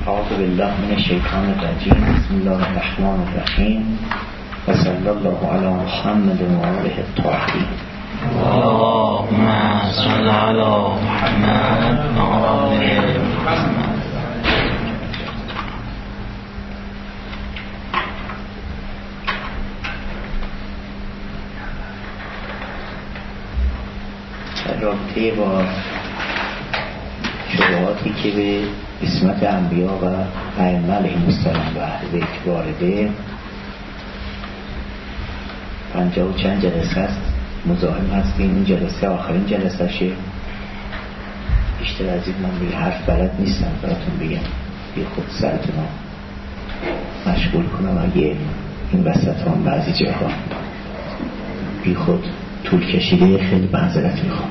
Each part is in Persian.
اعوذ بالله من الشیطان الرجیم. بسم الله الرحمن الرحیم و صلی الله علی محمد و آله الطاهرین. اللهم صل علی محمد و آله محمد. رابطه با شبهاتی که به عصمت انبیا و ائمه علیهم السلام و اهل بیت وارده 50 و چند جلسه است مزاحم هستیم. این جلسه آخرین جلسه شه. بیشتر از این من به حرف بلد نیستم براتون بگم، بی خود سرتون مشغول کنم اگه این وسط هم بعضی جاها بی خود طول کشیده. خیلی معذرت میخوام.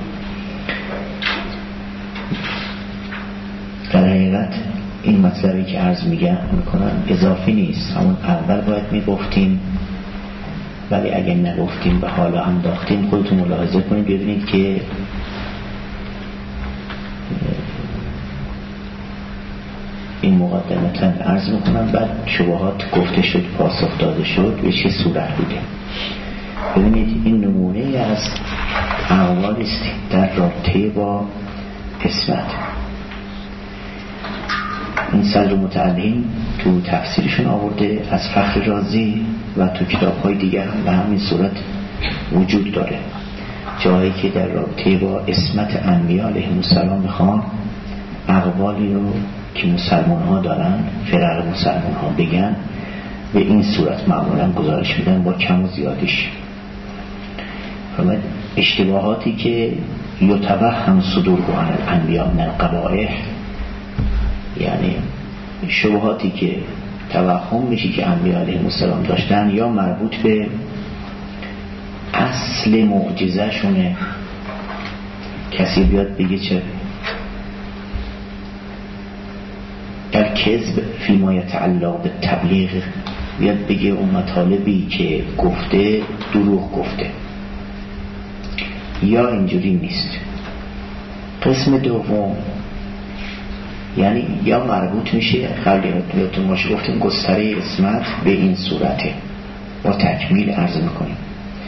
در حقیقت این مطلبی که عرض میکنم اضافی نیست، همون اول باید میگفتیم، ولی اگه نگفتیم به حالا انداختیم. خودتون ملاحظه کنید ببینید که این مقدمتا عرض میکنم، بعد شبهات گفته شد، پاسخ داده شد، به چه صورت بوده. ببینید این نمونه از اعمال است در رابطه با عصمت. این صدر متعلم تو تفسیرشون آورده از فخر رازی و تو کتاب‌های دیگر هم به همین صورت وجود داره، جایی که در رابطه با عصمت انبیا علیهم السلام میخوان اقوالی رو که مسلمان ها دارن، فرق مسلمان ها بگن، به این صورت معمولا گزارش میدن با کم و زیادش. اشتباهاتی که یتوهم صدور عن الانبیاء من القبائح، یعنی شبهاتی که توهم میشه که انبیاء علیهم السلام داشتن یا مربوط به اصل معجزه شونه. کسی بیاد بگه چه در کذب فی ما یتعلق به تبلیغ، بیاد بگه اون مطالبی که گفته دروغ گفته، یا اینجوری نیست. قسم دوم یعنی یا مربوط میشه، خیلیتون باشه گفتیم گستره عصمت به این صورته، با تکمیل عرض میکنیم.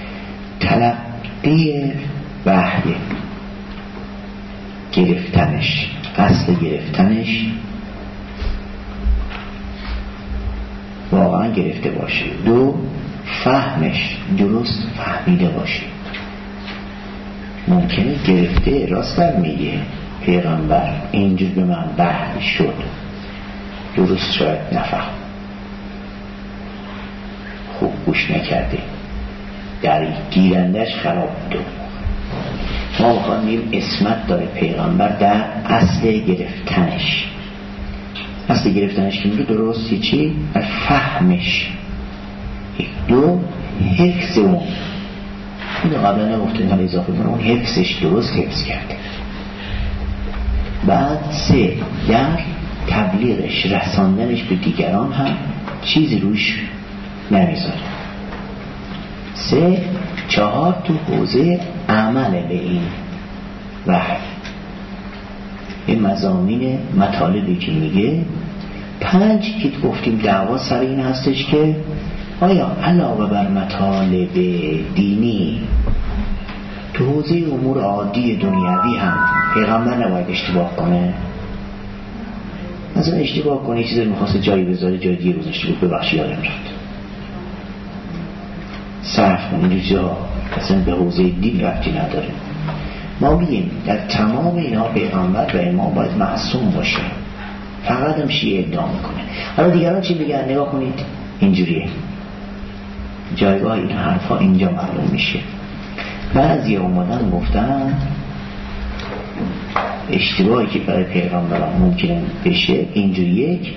تلقی وحی، گرفتنش، اصل گرفتنش واقعا گرفته باشه. دو، فهمش درست فهمیده باشه. ممکنه گرفته راست در میگه پیغمبر اینجور به من وحی شد، درست شاید نفهم، خوب گوش نکرده، در گیرندش خراب بود. ما میخوایم عصمت داره پیغمبر در اصل گرفتنش. اصل گرفتنش که میگه درست چی؟ فهمش. دو، حفظ اون. اینو قبلا نگفتیم، حالا اضافه کنم اون حفظش درست حفظ کرده. بعد سه، در تبلیغش، رساندنش به دیگران هم چیزی روش نمیذاره. سه، چهار، تو حوزه عمل به این وحی، این مضامین مطالبی که میگه. پنج که گفتیم دعوا سر این هستش که آیا علاوه بر مطالب دینی تو حوزه امور عادی دنیوی هم پیغمبر نباید اشتباه کنه؟ مثلا اشتباه کنه چیزی میخواسته جایی بذاره جای دیگه گذاشته بود، ببخشی یادم رفت، صرف کنه اینجا اصلا به حوزه دین رفتی نداره. ما میگیم در تمام اینا پیغمبر و امام باید معصوم باشه، فقط هم شیعه ادعا میکنه. حالا دیگران چی میگن؟ نگاه کنید اینجوریه، جایگاه این حرفا اینجا معلوم میشه. بعضی اومدن گفتن اشتباهی که برای پیغمبران ممکنه بشه اینجوری، یک،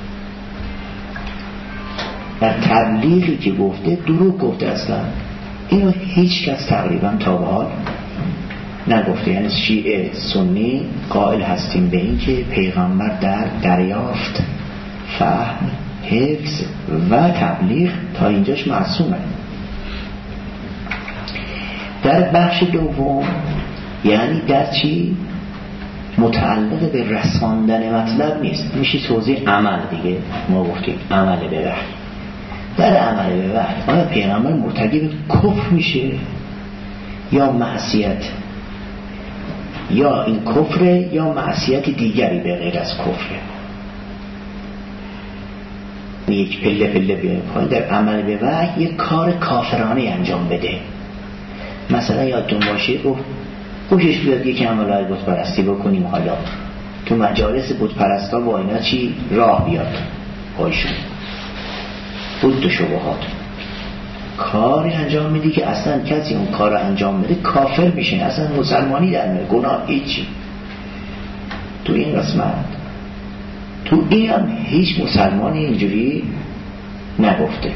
در تبلیغی که گفته دروغ گفته. اصلا اینو هیچ کس تقریبا تا به حال نگفته. یعنی شیعه سنی قائل هستیم به این که پیغمبر در دریافت، فهم، حفظ و تبلیغ تا اینجاش معصومه. در بخش دوم یعنی در چی؟ متعلق به رساندن مطلب نیست، میشه توضیح عمل دیگه. ما گفتیم عمل به وحی. در عمل به وحی آیا پیغمبر مرتکب کفر میشه یا معصیت، یا این کفره یا معصیت دیگری به غیر از کفره؟ یک پله پله بیایم پایین. در عمل به وحی یک کار کافرانه انجام بده. مثلا یادتون باشه گفت خوشش بیاد یک عمل بت پرستی بکنیم، حالا تو مجالس بت پرستا با اینا چی راه بیاد خودشون بود و شبهات کاری انجام میدی که اصلا کسی اون کار انجام بده کافر میشه، اصلا مسلمانی در میره، گناه هیچی. تو این قسمت تو این هم هیچ مسلمانی اینجوری نگفته.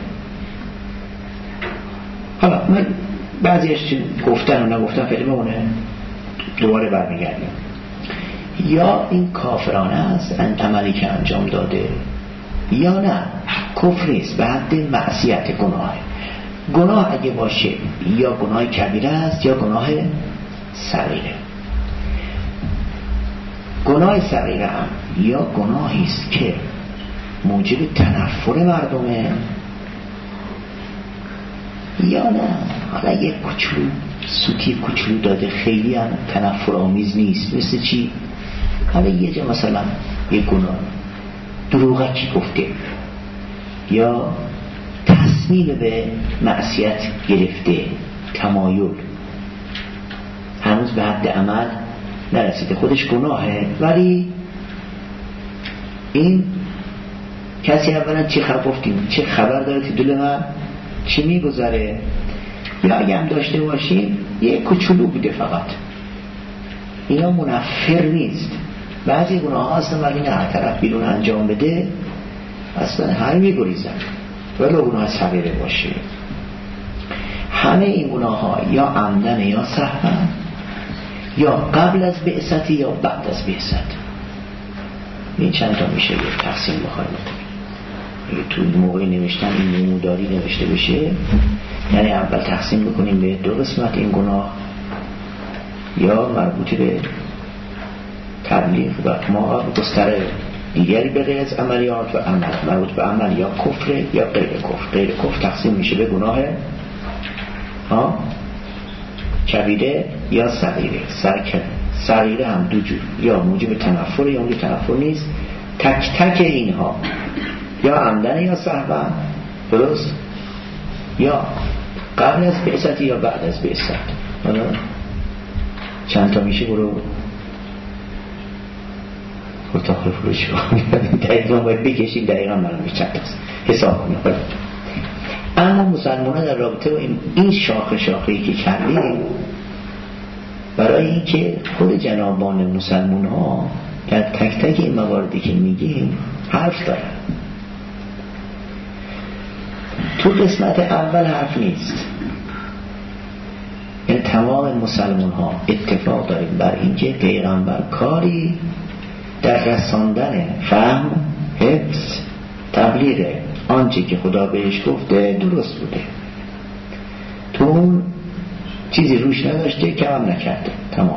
حالا من بعضیش گفتن و نگفتن فعلی بمونه، دوباره برمیگردیم. یا این کافرانه است عملی که انجام داده، یا نه کفر نیست، به حد معصیت گناه. گناه اگه باشه یا گناه کبیره است یا گناه صغیره. گناه صغیره هم یا گناهی است که موجب تنفر مردمه، یا نه حالا یک کوچولو سوتی کوچولو داده، خیلی هم تنفر آمیز نیست. مثل چی؟ حالا یه جا مثلا یک گناه دروغکی گفته یا تصمیم به معصیت گرفته، تمایل، هنوز به حد عمل نرسیده، خودش گناهه، ولی این کسی اولا چه خبر گفتیم چه خبر داره تو دل من چی میگذره، یا اگه هم داشته باشیم یه کوچولو بوده فقط. اینا منفر نیست. بعضی گناه ها هستن ولی نه هر طرف بیرون انجام بده اصلا هر میگریزن، ولی گناه صغیره باشه. همه این گناه ها یا عمدن یا سهوا، یا قبل از بعثت یا بعد از بعثت. این چند تا میشه یک تقسیم بخوایم تو موقع نوشتن این نموداری نوشته بشه، یعنی اول تقسیم بکنیم به دو قسمت این گناه، یا مربوط به تبلیغ و ما گستره دیگری به غیر از عملیات و عمل، مربوط به عمل یا کفر یا غیر کفر. غیر کفر تقسیم میشه به گناه کبیره یا صغیره. صغیره هم دو جور، یا موجب تنفر یا موجب تنفر نیست. تک تک اینها یا عمدن یا سهوا، درست، یا قبل از بعثت یا بعد از بعثت. حالا چند تا میشه؟ برو اتاق فروش دقیقا باید بکشیم، دقیقا معلومه چند تاست حساب کنیم. اما مسلمان ها در رابطه با این شاخه‌ای که کردیم، برای اینکه خود جنابان مسلمان ها در تک تک این مواردی که میگیم حرف دارن. تو قسمت اول حرف نیست، یعنی تمام مسلمان ها اتفاق داریم بر اینکه پیغمبر کاری در رساندن فهم، حفظ، تبلیغ آنچه که خدا بهش گفته درست بوده. تو اون چیزی روش نداشته، کم نکرده، تمام.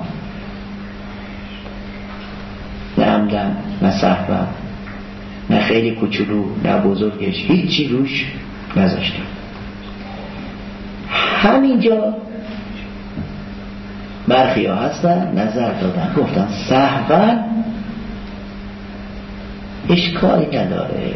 نه عمدن نه سهوا، نه خیلی کوچولو نه بزرگش، هیچی روش نذاشته. همینجا برخی ها هستن نظر دادن، گفتن سهوا اشکالی نداره.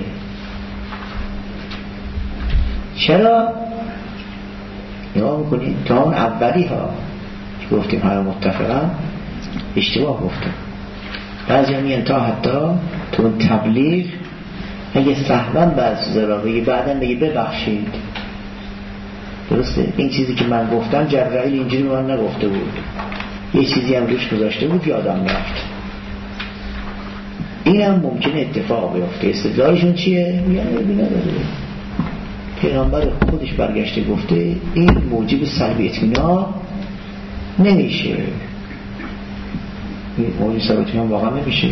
چرا؟ نگاه بکنید تا اون اولی ها که گفتیم همه متفقن اشتباه گفتیم. بعضی هم میگن تا حتی تو اون تبلیغ اگه سهوا بعض چیزا بگی بعداً بگی ببخشید، درسته؟ این چیزی که من گفتم جبرائیل اینجوری من نگفته بود، یه چیزی هم روش گذاشته بود یادم رفت. این هم ممکنه اتفاق بیفته. استدلالشون چیه؟ میگن ببینه داره پیغمبر خودش برگشته گفته این موجب سلب اطمینان نمیشه. این موجب سلب اطمینان واقعا نمیشه،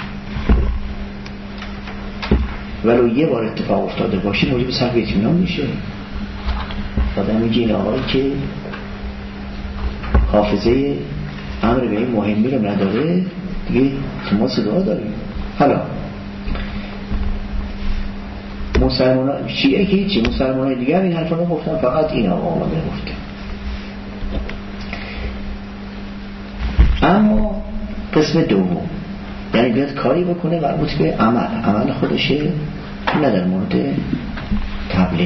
ولو یه بار اتفاق افتاده باشه موجب سلب اطمینان میشه. آدم میگه این آقایی که حافظه امر به این مهمی رو نداره دیگه ما صدا داریم. حالا مسلمان چیه که هیچی، مسلمان دیگر این حرفا رو گفتن، فقط این آقا آمده گفته. اما قسم دوم یعنی بیاد کاری بکنه مربوط به عمل خودشه، نه در مورد تبلیغ.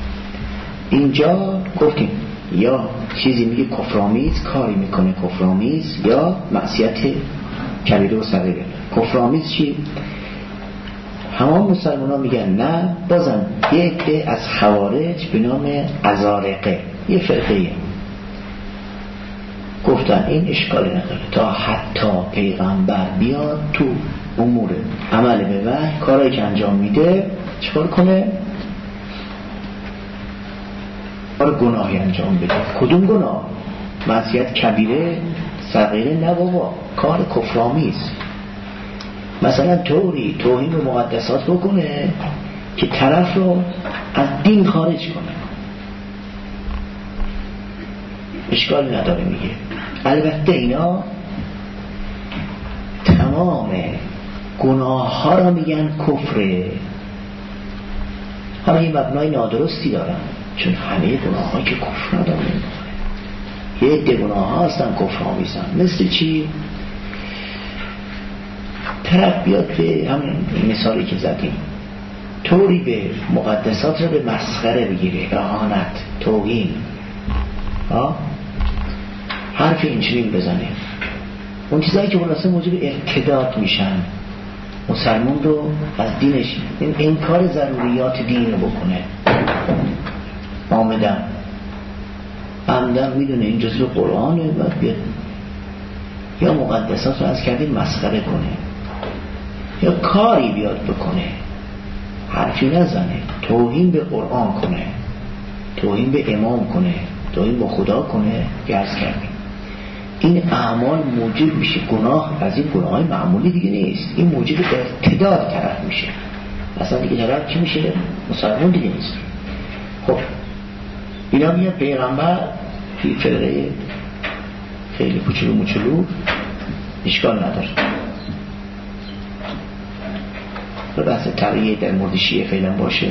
اینجا گفتیم یا چیزی میگه کفرآمیز، کاری میکنه کفرآمیز، یا معصیت کبیره و صغیره. کفرآمیز چی؟ همه مسلمان ها میگن نه، بازم یه عده از خوارج به نام ازارقه، یه فرقه گفتن این اشکالی نداره تا حتی پیغمبر بیاد تو امور عمل به وحی کارایی که انجام میده چکار کنه؟ گناهی انجام بده. کدوم گناه؟ معصیت کبیره صغیره؟ نه بابا، کار کفرآمیز. مثلا طوری توهین به مقدسات بکنه که طرف رو از دین خارج کنه، اشکال نداره میگه. البته اینا تمام گناه ها را میگن کفره. حالا این مبنای نادرستی دارن، چون همه گناه ها که کفر ندارن، یه عده گناه ها هستن کفرآمیزن. مثل چی؟ طرف بیاد به همین مثالی که زدیم طوری به مقدسات رو به مسخره بگیره، اهانت، توهین، حرف اینجوری بزنه، اون چیزایی که خلاصه موجب ارتداد میشن، مسلمان رو از دینش انکار ضروریات دین رو بکنه، آمدن عمدن میدونه این جزء قرآنه و بیاد یا مقدسات رو از کردیم مسخره کنه، یا کاری بیاد بکنه حرفی نزنه، توهین به قرآن کنه، توهین به امام کنه، توهین به خدا کنه، گرز کردیم. این اعمال موجب میشه گناه، از این گناه های معمولی دیگه نیست، این موجب ارتداد طرف میشه، اصلا دیگه طرف چی میشه؟ مسلمان دیگه نیست. خب اینا میاد پیغمبر توی فرقه خیلی کوچولو موچولو اشکال نداره. و بحث تقییه در مورد شیعه فعلا باشه.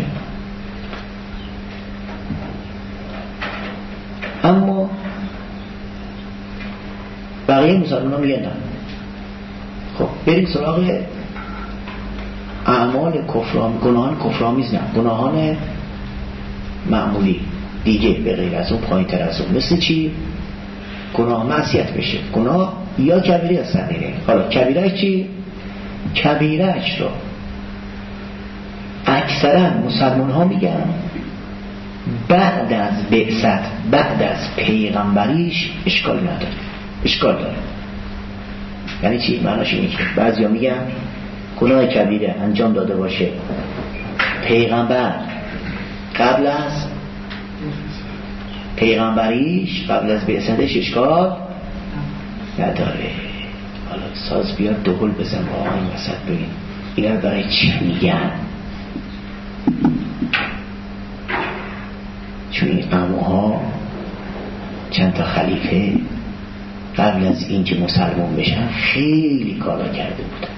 اما بقیه مسلمان ها میگن نه. خب بریم سراغ اعمال کفرآمیز، گناهان کفرآمیز، نه گناهان معمولی دیگه به غیر از اون، پایین تر از اون. مثل چی؟ گناه معصیت بشه، گناه یا کبیره یا صغیره. حالا کبیره چی؟ کبیرهش رو اکثرا مسلمان ها میگن بعد از بعثت، بعد از پیغمبریش اشکال نداره. اشکال داره یعنی چی؟ معناش اینه که بعضیا میگن گناه کبیره انجام داده باشه پیغمبر قبل از پیغمبریش، قبل از بعثتش اشکال نداره. حالا ساز بیاد دهل بزن با این وسط ببین اینا برای چی میگن؟ چون این عموها چند تا خلیفه قبل از این که مسلمان بشن خیلی کارا کرده بودن،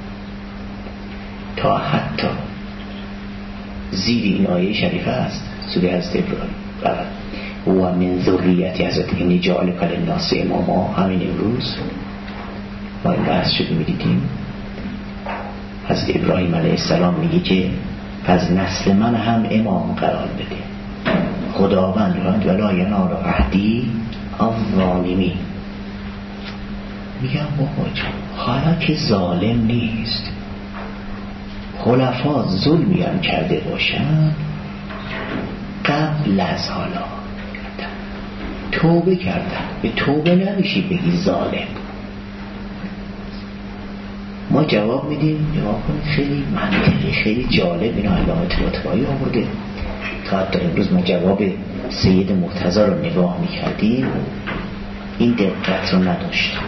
تا حتی زیر این آیه شریفه است سوره حضرت ابراهیم و من ذریت حضرت اینی جعلک للناس اماما. همین امروز ما این بحث شد میدیدیم، حضرت ابراهیم علیه السلام میگه که از نسل من هم امام قرار بده. خداوند ولا ینال عهدی الظالمین. میگم بابا جان حالا که ظالم نیست، خلفا ظلمی هم کرده باشن قبل از حالا توبه کردن، به توبه نمیشی بگی ظالم. ما جواب میدیم، جواب کنید خیلی منطقی، خیلی جالب. اینا علامه طباطبایی آورده. تا حتی امروز ما جواب سید مرتضی رو نگاه میکردیم این دقت رو نداشتیم.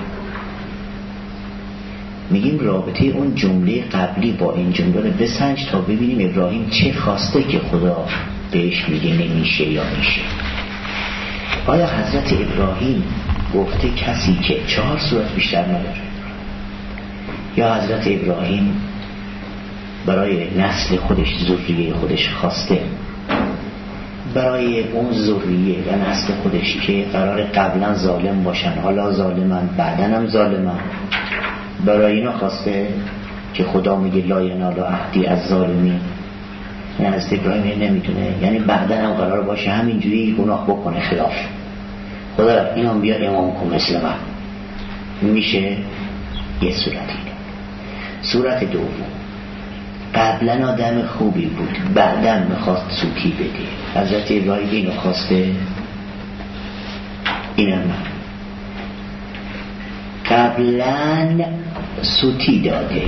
میگیم رابطه اون جمله قبلی با این جمله رو بسنج تا ببینیم ابراهیم چه خواسته که خدا بهش میگه نمیشه یا میشه. آیا حضرت ابراهیم گفته کسی که 4 صورت بیشتر نداره، یا حضرت ابراهیم برای نسل خودش، ذریه خودش خواسته، برای اون ذریه و نسل خودش که قرار قبلا ظالم باشن حالا ظالمن بعدن هم ظالمن، برای اینا خواسته که خدا میگه لا ینال عهدی از ظالمین. یعنی حضرت ابراهیم نمیتونه، یعنی بعدن هم قرار باشه همینجوری گناه بکنه خلاف خدا، اینا بیا امام کن مثل من. میشه یه صورتی. صورت دوم، قبلا آدم خوبی بود بعدن میخواست سوتی بده. حضرت ابراهیم اینو خواسته، اینم من قبلا سوتی داده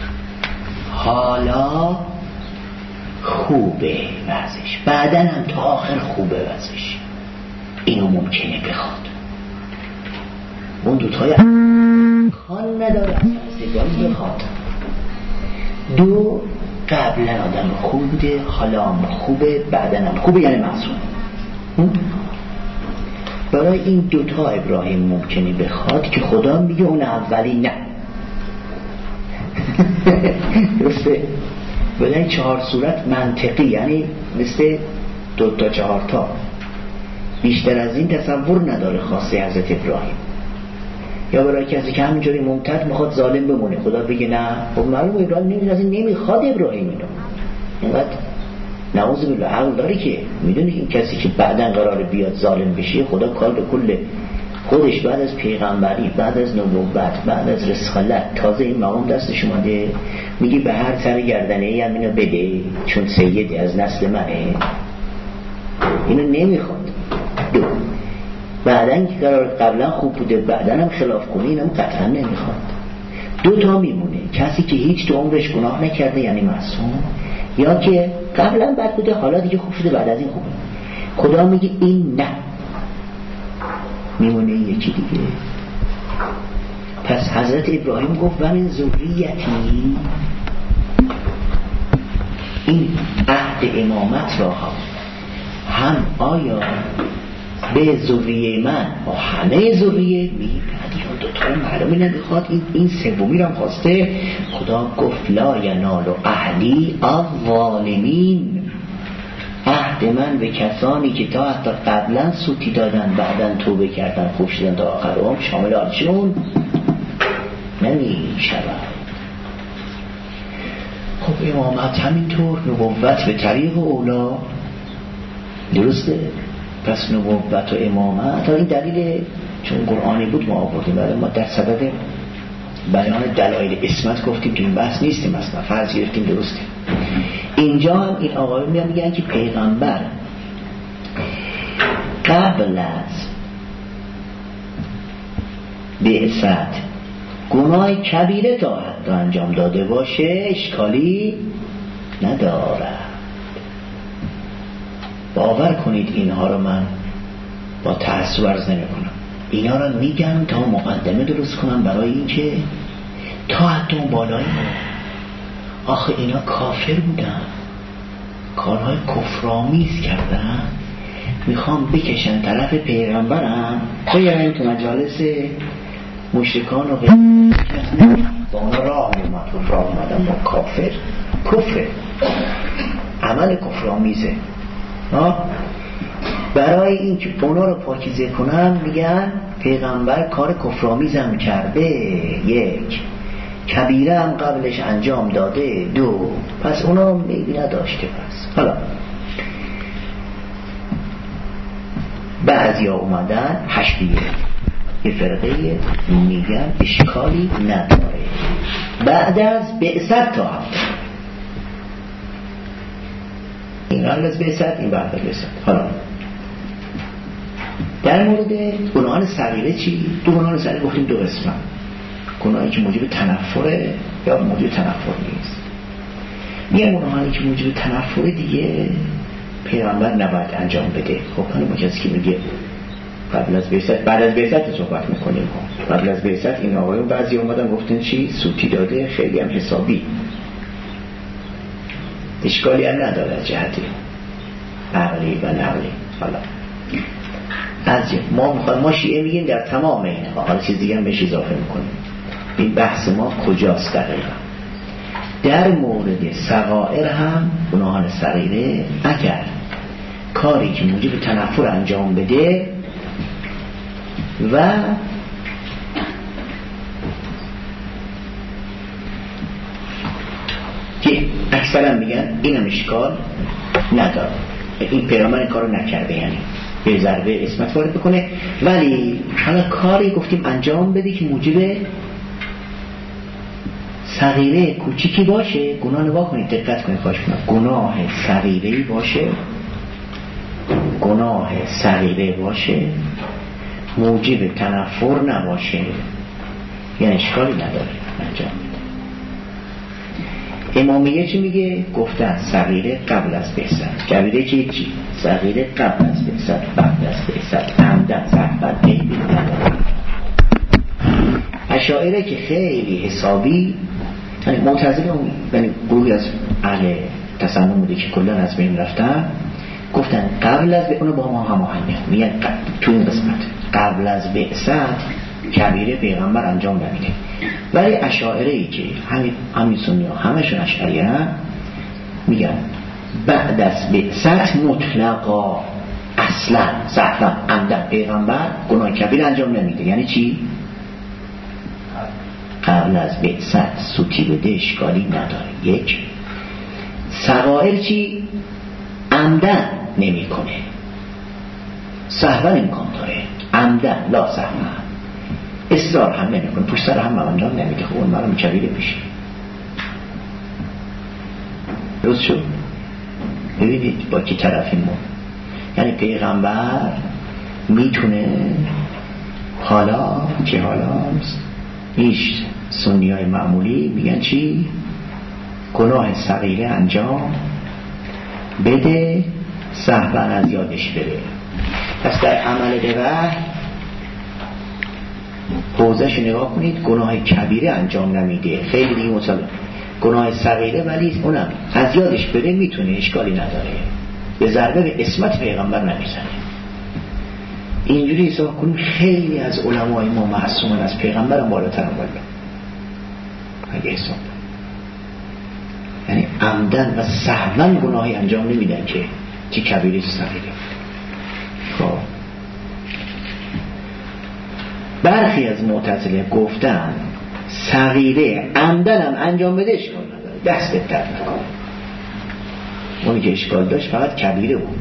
حالا خوبه وضعش، بعدن هم تا آخر خوبه وضعش. اینو ممکنه بخواد. اون دوتای خان نداره از بخواد. دو، قبلا آدم خوب بوده حالا هم خوبه بعدن هم خوبه، یعنی معصوم. برای این دوتا ابراهیم ممکنه بخواد که خدا میگه اون اولی نه. درسته؟ برای 4 صورت منطقی، یعنی مثل 2 تا 4 تا، بیشتر از این تصور نداره خاصه حضرت ابراهیم. یا برای کسی که همینجوری ممتد میخواد ظالم بمونه خدا بگه نه. خب معلومه ابراهیم نمیخواد ابراهیم اینو. اینقدر نعوذ بالله عقل داره که میدونه این کسی که بعدن قراره بیاد ظالم بشه خدا کار به کل خودش بعد از پیغمبری، بعد از نبوت، بعد از رسالت تازه این مقام دستش اومده، میگه به هر سر گردنه ای هم اینو بده چون سیدی از نسل منه. اینو نمیخواد. دو، بعدن که قرار قبلا خوب بوده بعدن هم خلاف کنه، اینم قطعا نمیخواد. 2 تا میمونه، کسی که هیچ تو عمرش گناه نکرده یعنی معصوم، یا که قبلا بد بوده حالا دیگه خوب شده بعد از این خوبه. خدا میگه این نه، میمونه یکی دیگه. پس حضرت ابراهیم گفت و من ذریتی، این عهد امامت را هم آیا به ذریه من و همه ذریه میگه بعدی دو تا معلومی نمیخواد، این سومی رو خواسته. خدا گفت لا ینال عهدی الظالمین، عهد من به کسانی که تا حتی قبلا سوتی دادن بعدن توبه کردن خوب شدن تا آخرهم شامل آنشون نمیشود. خب امامت همینطور، نبوت به طریق اولا، درسته؟ پس نبوت و امامت این دلیل چون قرآنی بود ما آوردیم، ولی ما در صدد بیان دلایل اسمت گفتیم که این بحث نیستیم، اصلا فرض گرفتیم درسته. اینجا هم این آقایون میگن که پیغمبر قبل از بعثت گناه کبیره تا حتی انجام داده باشه اشکالی ندارد. باور کنید اینها رو من با تعصب عرض نمی کنم، اینا رو میگم تا مقدمه درست کنم برای این که تا حتی اون بالایی آخه اینا کافر بودن، کارهای کفرآمیز کردن، میخوام بکشن طرف پیغمبرم بگرن تو مجالس مشرکان و غیر با اونا راه اومدن با کافر، کفر عمل کفرآمیزه. برای این که اونا رو پاکیزه کنن میگن پیغمبر کار کفرآمیزم کرده، یک کبیره هم قبلش انجام داده، دو پس اونا میبی نداشته. پس حالا بعضی ها اومدن حشبیه، یه فرقه میگن اشکالی نداره بعد از بعثت تا هفته، این قبل از بعثت این بعد از بعثت. حالا در مورد گناهان صغیره چی؟ دو گناهان صغیره گفتیم دو قسمن، گناهی که موجب تنفره یا موجب تنفر نیست. یه گناهی که موجب تنفره دیگه پیغمبر نباید انجام بده. خب ما کسی که میگه قبل از بعثت، بعد از بعثت صحبت میکنیم. قبل از بعثت این آقایون بعضی اومدن گفتن چی؟ سوتی داده، خیلی هم حسابی، اشکالی هم نداره از جهتی عقلی و نقلی. حالا از ما شیعه میگیم در تمام اینها، حالا چیز دیگه هم بهش اضافه میکنیم. این بحث ما کجاست دقیقا؟ در مورد صغائر هم گناهان صغیره اگر کاری که موجب تنفر انجام بده و که اکثرا میگن اینم اشکال نداره، این پیغمبر این کارو نکرده، یعنی به ضربه اسمت وارد بکنه، ولی حالا کاری گفتیم انجام بده که موجب صغیره کوچیکی باشه، گناه نگاه کنید، دقت کنید، خواهش کنید، گناه صغیره باشه، گناه صغیره باشه، موجب تنفر نباشه، یعنی اشکالی نداره انجام بده. امامیه چی میگه؟ گفتن صغیره قبل از بعثت، کبیره چی؟ صغیره قبل از بعثت، بعد از بعثت، عمدن، صحبت قیبی نداره. اشاعره که خیلی حسابی، یعنی معتزله اون، یعنی گروهی از اهل تصنع بوده که کلا از بین رفتن، گفتن قبل از اونو با ما هماهنگه، میگن تو این قسمت قبل از بعثت کبیره پیغمبر انجام نمیده. ولی اشاعره ای که همین سنی ها همشون اشعری هم میگن بعد از بعثت مطلقا اصلا صحبا عمدن پیغمبر گناه کبیر انجام نمیده. یعنی چی؟ قبل از بعثت سوتی بده اشکالی نداره. یک صغائر چی؟ عمدن نمی کنه، صحبا امکان داره، عمدن لا صحبا اصرار هم نمی کنه، پشت سر هم انجام نمیده، خب اون مرام کبیره میشه. درست شد؟ ببینید با کی طرفیم ما. یعنی پیغمبر میتونه حالا که حالاست ایش سنی های معمولی میگن چی؟ گناه صغیره انجام بده، صحبا از یادش بره. پس در عمل دوه حوزه‌شو نگاه کنید، گناه کبیره انجام نمیده، خیلی دیگه مطلب گناه صغیره ولی اونم از یادش بره میتونه، اشکالی نداره، به ضربه به اسمت پیغمبر نمیزنه. اینجوری حساب کنیم خیلی از علمای ما معصومن، از پیغمبر هم بالاتر هم بالا اگه حساب، یعنی عمدن و سهوا گناهی انجام نمیدن که چی کبیره چی صغیره. خب برخی از معتزله گفتن صغیره عمدن هم انجام بده اشکال نداره، دستت درد نکنه. اونی که اشکال داشت فقط کبیره بود.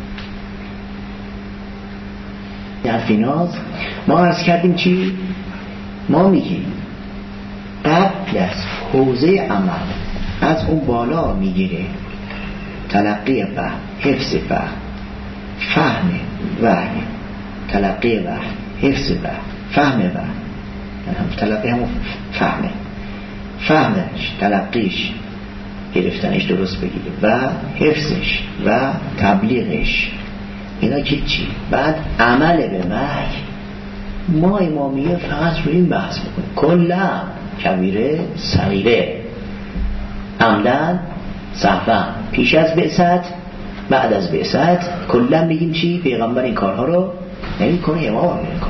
در فیناز ما عرض کردیم چی؟ ما میگیم قبل از حوزه عمل از اون بالا میگیره تلقی و حفظ و فهم وحی، تلقی و حفظ و فهم و تلقی همون فهمه، فهمش تلقیش گرفتنش درست بگیره و حفظش و تبلیغش، اینا که چی؟ بعد عمل به وحی. ما امامیه فقط روی این بحث میکنیم، کلا کبیره صغیره، عمدن سهوا، پیش از بعثت بعد از بعثت، کلا میگیم چی؟ پیغمبر این کارها رو نمیکنه، امام میکنه.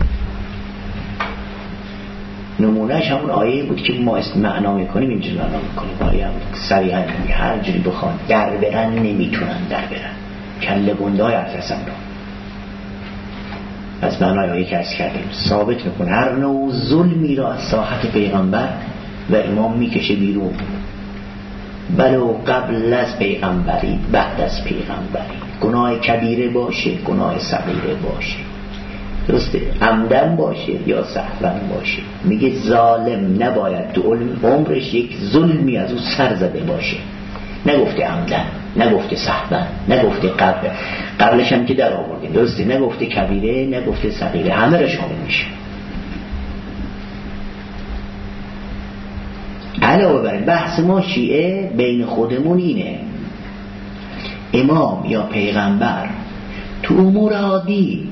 نمونهش همون آیه بود که ما معنا میکنیم، اینجوری معنا میکنیم، آیه هم صریحا هر جوری بخوان در برن نمیتونن در برن، کله گنده های افرسن رو از معنای آیه که عرض کردیم ثابت میکنه هر نوع ظلمی را از ساحت پیغمبر و امام میکشه بیرون، بلو قبل از پیغمبری بعد از پیغمبری، گناه کبیره باشه گناه صغیره باشه، درسته، عمدن باشه یا سهوا باشه. میگه ظالم نباید تو عمرش یک ظلمی از او سر زده باشه، نگفته عمدن، نگفته سهوا، نگفته قبلش هم که در آوردیم، درسته، نگفته کبیره نگفته صغیره، همه را شامل میشه. علاوه بر بحث ما شیعه بین خودمون اینه، امام یا پیغمبر تو امور عادی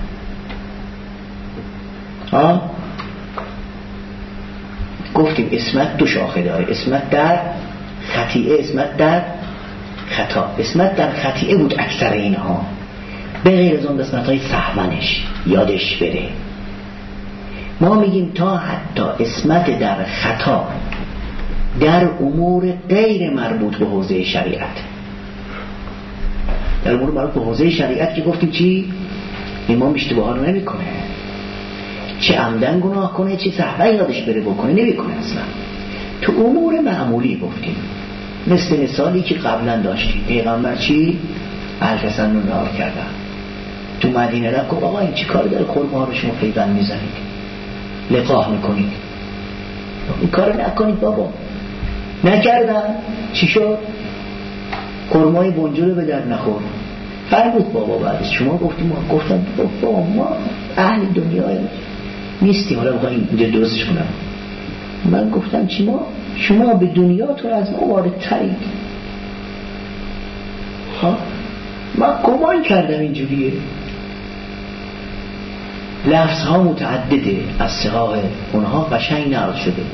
گفتیم اسمت دو شاخه داره، اسمت در خطیئه، اسمت در خطا. اسمت در خطیئه بود اکثر اینها، به غیر از اون قسمت های سهوانش یادش بره. ما میگیم تا حتی عصمت در خطا در امور غیر مربوط به حوزه شریعت، در امور مربوط به حوزه شریعت که گفتیم چی؟ امام اشتباه رو نمیکنه، چه عمدن گناه کنه چه سهوا یادش بره بکنه نمیکنه اصلا. تو امور معمولی گفتیم، مثالی که قبلا داشتیم، پیغمبر چی؟ الکسن رو نار کردن، تو مدینه رفت گفت آقا این چی کار داره خورما ها رو شما پیوند میزنید لقاح میکنید؟ این کار نکنید بابا. نکردن، چی شد؟ خرمای بنجل رو به در نخور. فرمود بابا بعدش شما گفتیم، گفتم بابا ما اهل دنیا نیستیم، حالا بخوایم اینجا درستش کنم. من گفتم چی؟ ما شما به دنیا تو از ما وارد ترید. من گمان کردم اینجوریه. لفظ ها متعدده، از سقاق اونها قشنگ نقل شده.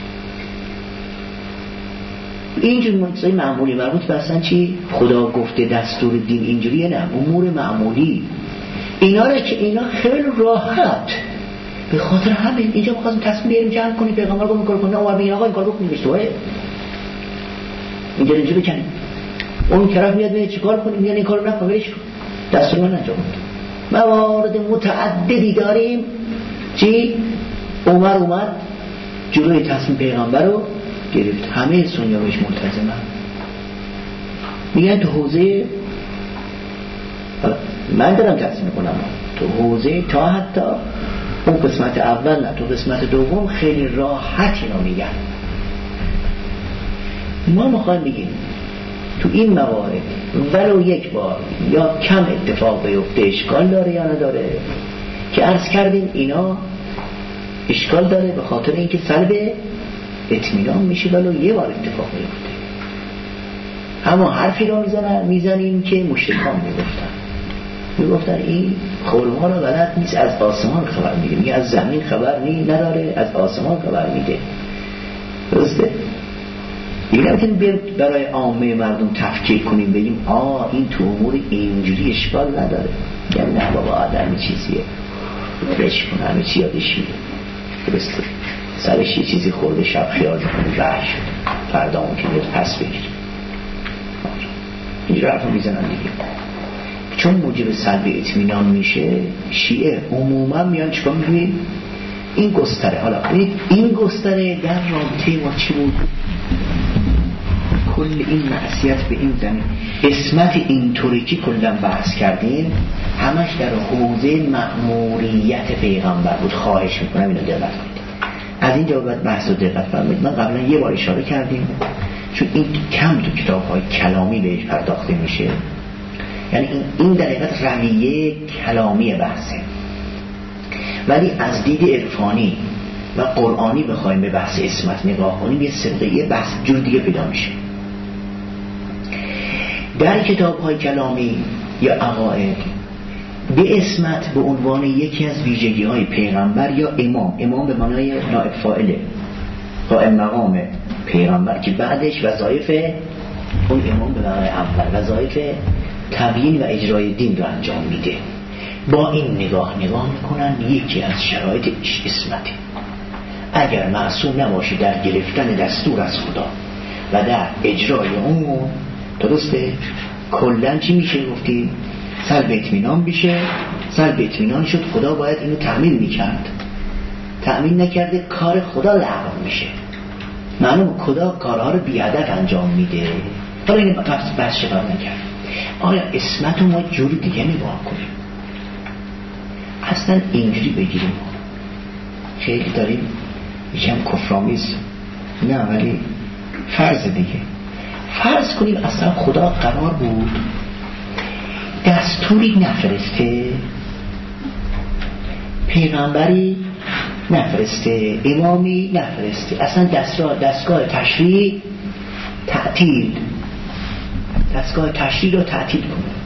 اینجور مسائل معمولی مربوط به اصلا چی؟ خدا گفته دستور دین اینجوریه، نه امور معمولی. اینا رو که اینا خیلی راحت به خاطر همین اینجا بخواستم تصمیم بیاریم جمع کنیم پیغمبر گفت میکنه نه و ببین آقا این کار بکنیم اشتباهه، اینجا بکنیم، اون طرف میاد میگه چیکار کنیم، میگن این کارو نکن ولش کن، دستور من انجام بده. موارد متعددی داریم. چی؟ عمر اومد جلوی تصمیم پیغمبر رو گرفت، همه سنیا بهش ملتزمن. میگن تو حوزه، من دارم تصمیم کنم تو حوزه تا حتی اون قسمت اول نه، تو قسمت دوم خیلی راحت اینو میگن. ما میخوایم بگیم تو این موارد ولو یک بار یا کم اتفاق بیفته اشکال داره یا نداره، که عرض کردیم اینا اشکال داره به خاطر اینکه سلب اطمینان میشه ولو یه بار اتفاق بیفته. اما حرفی رو میزنیم که مشرکان میگفتن این خرما رو بلد نیست، از آسمان خبر میده، میگه از زمین خبر نداره، از آسمان خبر میده. درسته؟ این هم که برای عامه مردم تفکیک کنیم بگیم این تو امور اینجوری اشکال نداره. میگم نه بابا آدم چیزیه رش کنه، همه چی یادش میده. درسته؟ سرش یه چیزی خورده شب خیال کنه راه شد، فردا ممکنه پس بگیره. اینجا حرفا میزنن دیگه، چون موجب سلب اطمینان میشه. شیعه عموما میان چیکار میکنید؟ این گستره، حالا این گستره در رابطه ما چی بود؟ کل این معصیت به این زمین اسمت اینطوری که کلن بحث کردیم همش در حوزه مأموریت پیغمبر بود. خواهش میکنم اینو دقت کنید، از اینجا باید بحث رو دقت فرمایید. من قبلا یه بار اشاره کردیم چون این کم تو کتاب‌های کلامی بهش پرداخته میشه، یعنی این در حقیقت رویه کلامی بحثه، ولی از دید عرفانی و قرآنی بخوایم به بحث اسمت نگاه کنیم یه صدقه بحث جور دیگه پیدا میشه. در کتاب‌های کلامی یا عقاید به اسمت به عنوان یکی از ویژگی‌های پیغمبر یا امام به معنای نائب فاعله، قائم مقام پیغمبر که بعدش وظایف اون امام به معنای اول وظایف تبیین و اجرای دین رو انجام میده. با این نگاه میکنن یکی از شرایط اسمته. اگر معصوم نباشه در گرفتن دستور از خدا و در اجرای اون، درسته؟ کلن چی میشه گفتیم؟ سلب اطمینان میشه. سلب اطمینان شد، خدا باید اینو تأمین میکرد، تأمین نکرده کار خدا لغو میشه. معلوم خدا کارها رو بی‌هدف انجام میده. حالا این بس چه کار نکرد؟ آیا اسمت رو ما جور دیگه نگاه کنیم؟ اصلا اینجوری بگیریم خیلی داریم یکم کفرآمیز، نه ولی فرض دیگه، فرض کنیم اصلا خدا قرار بود دستوری نفرسته، پیغمبری نفرسته، امامی نفرسته، اصلا دستگاه تشریع تعطیل، دستگاه تشریع رو تعطیل کنه.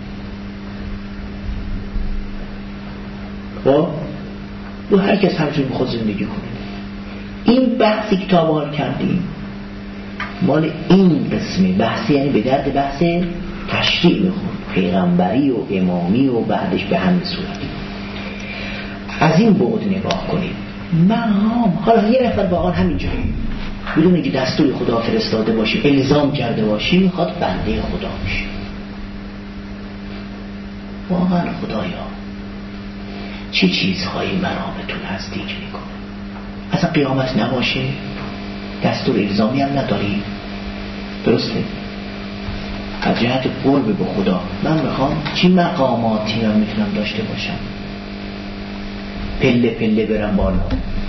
خب دو هر کس هر جور خود زندگی کنه. این بحثی که تابال کردیم مال این قسمی بحثی، یعنی به درد بحث تشریع میخورد، پیغمبری و امامی و بعدش به همین صورت. از این بعد نگاه کنیم مقام. حالا یه نفر واقعا همینجوری بدون که دستور خدا فرستاده باشه، الزام کرده باشه، میخواد بنده خدا بشه. واقعا خدایا چه چیزهایی مرامتون نزدیک میکنه؟ اصلا قیامت نباشه، دستور الزامی هم نداری، درسته؟ از جهت قرب به خدا من میخوام چی مقاماتی رو میتونم داشته باشم؟ پله پله برم بالا.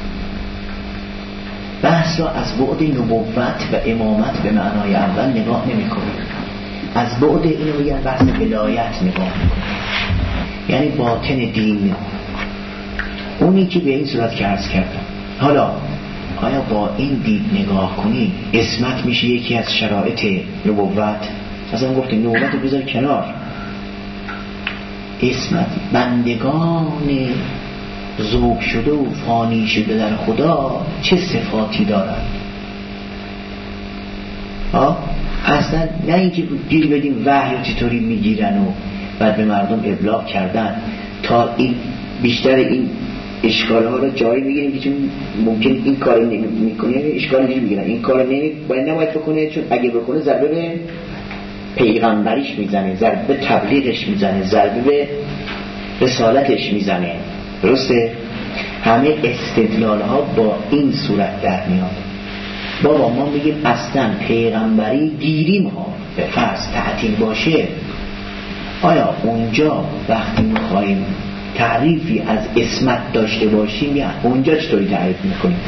بحث را از بعد نبوت و امامت به معنای اول نگاه نمی کنیم، از بعد اینو میگن بحث ولایت نگاه میکنیم، یعنی باطن دین، اونی که به این صورت که عرض کردم. حالا آیا با این دید نگاه کنیم عصمت میشه یکی از شرایط نبوت؟ مثلا گفتیم نبوت رو بذار کنار، عصمت بندگان ذوب شده و فانی شده در خدا چه صفاتی دارند؟ اصلا نه اینکه گیر بدیم وحی رو چطوری میگیرن و بعد به مردم ابلاغ کردن تا این بیشتر این اشکال ها رو جایی میگیریم که چون ممکن این کار نمیکنه اشکال دیگه میگیرن، این کار نباید بکنه چون اگه بکنه ضربه به پیغمبریش میزنه، ضربه به تبلیغش میزنه، ضربه به رسالتش میزنه. درسته؟ همه استدلال ها با این صورت در میاد. بابا ما میگیم اصلا پیغمبری گیریم ها به فرض تعطیل باشه، آیا اونجا وقتی میخواییم تعریفی از عصمت داشته باشیم یا اونجا چطوری تعریف میکنیم؟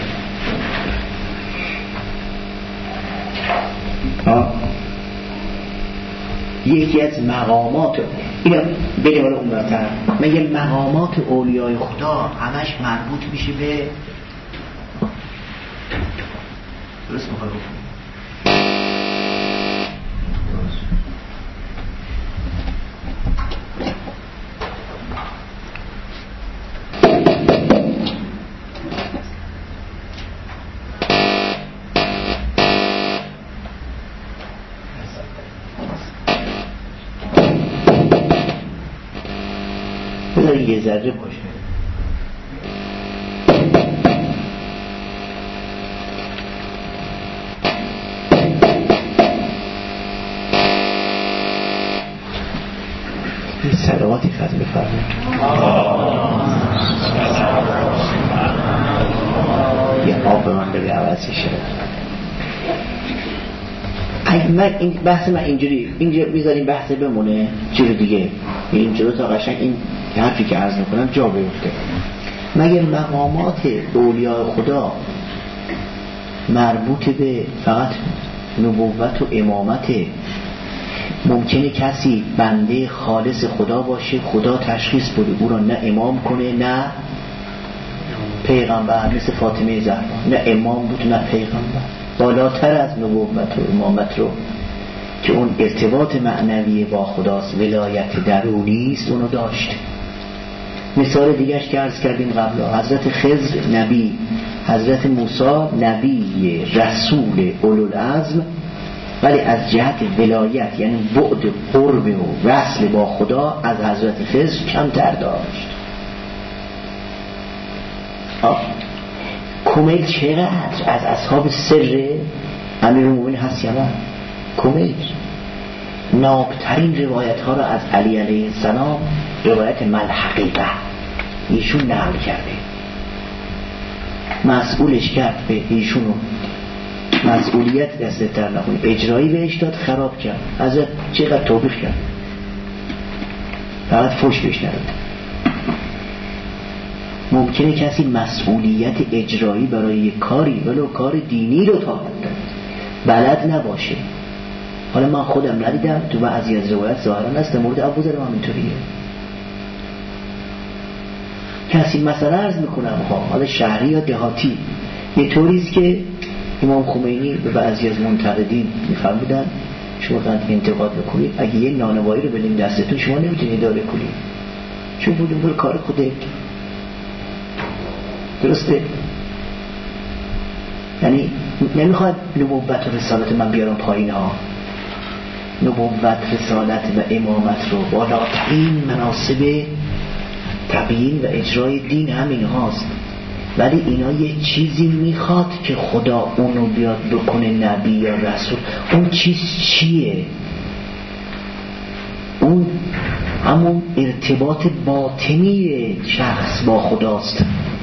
یکی از مقامات اینا بریم رو اونورتر، مگه مقامات اولیای خدا همش مربوط میشه به درست میخوای بکنیم؟ یه ذره باشه این سلواتی فضل بفرمید. یه آب به من بده عوضی شد. من این بحث من اینجا میذاریم بحث بمونه جور دیگه اینجا تا قشنگ این حرفی که عرض میکنم جا بیفته. مگر مقامات اولیاء خدا مربوط به فقط نبوت و امامت؟ ممکنه کسی بنده خالص خدا باشه، خدا تشخیص بده او را نه امام کنه نه پیغمبر، مثل فاطمه زهرا نه امام بود نه پیغمبر، بالاتر از نبوت و امامت رو که اون ارتباط معنوی با خداست، ولایت درونی است، اونو داشت. مثال دیگهش که عرض کردیم قبلا، حضرت خضر نبی، حضرت موسی نبی رسول اولوالعزم، ولی از جهت ولایت یعنی بعد قرب و وصل با خدا از حضرت خضر کمتر داشت. کمیل چقدر از اصحاب سر امیرالمومنین هست یا نه؟ کمیل نابترین روایت ها را از علی علیه السلام، روایت ملحقیقه، ایشون نقل کرده، مسئولش کرد به ایشونو مسئولیت دست در نکنه، اجرایی بهش داد، خراب کرد. حضرت چقدر توبیخ کرد، فقط فوش بهش نداد. ممکنه کسی مسئولیت اجرایی برای یک کاری ولو کار دینی رو تا بلد نباشه. حالا من خودم ندیدم، تو بعضی از روایت ظاهرا هست، مورد ابوذر هم اینطوریه. کسی مثلا عرض میکنم حالا شهری یا دهاتی، یه طوریست که امام خمینی به بعضی از منتقدین میفرمودن شما قد انتقاد بکنید، اگه یه نانوایی رو بدیم دستتون شما نمیتونید اداره کنید، چون بودیم بر کار خوده. درسته؟ یعنی نمیخواد نبوت و رسالت من بیارم پایین ها. نبوت، رسالت و امامت رو بالاترین مناسب تبیین و اجرای دین همین هاست. ولی اینا یه چیزی میخواد که خدا اونو بیاد بکنه نبی یا رسول. اون چیز چیه؟ اون همون ارتباط باطنی شخص با خداست.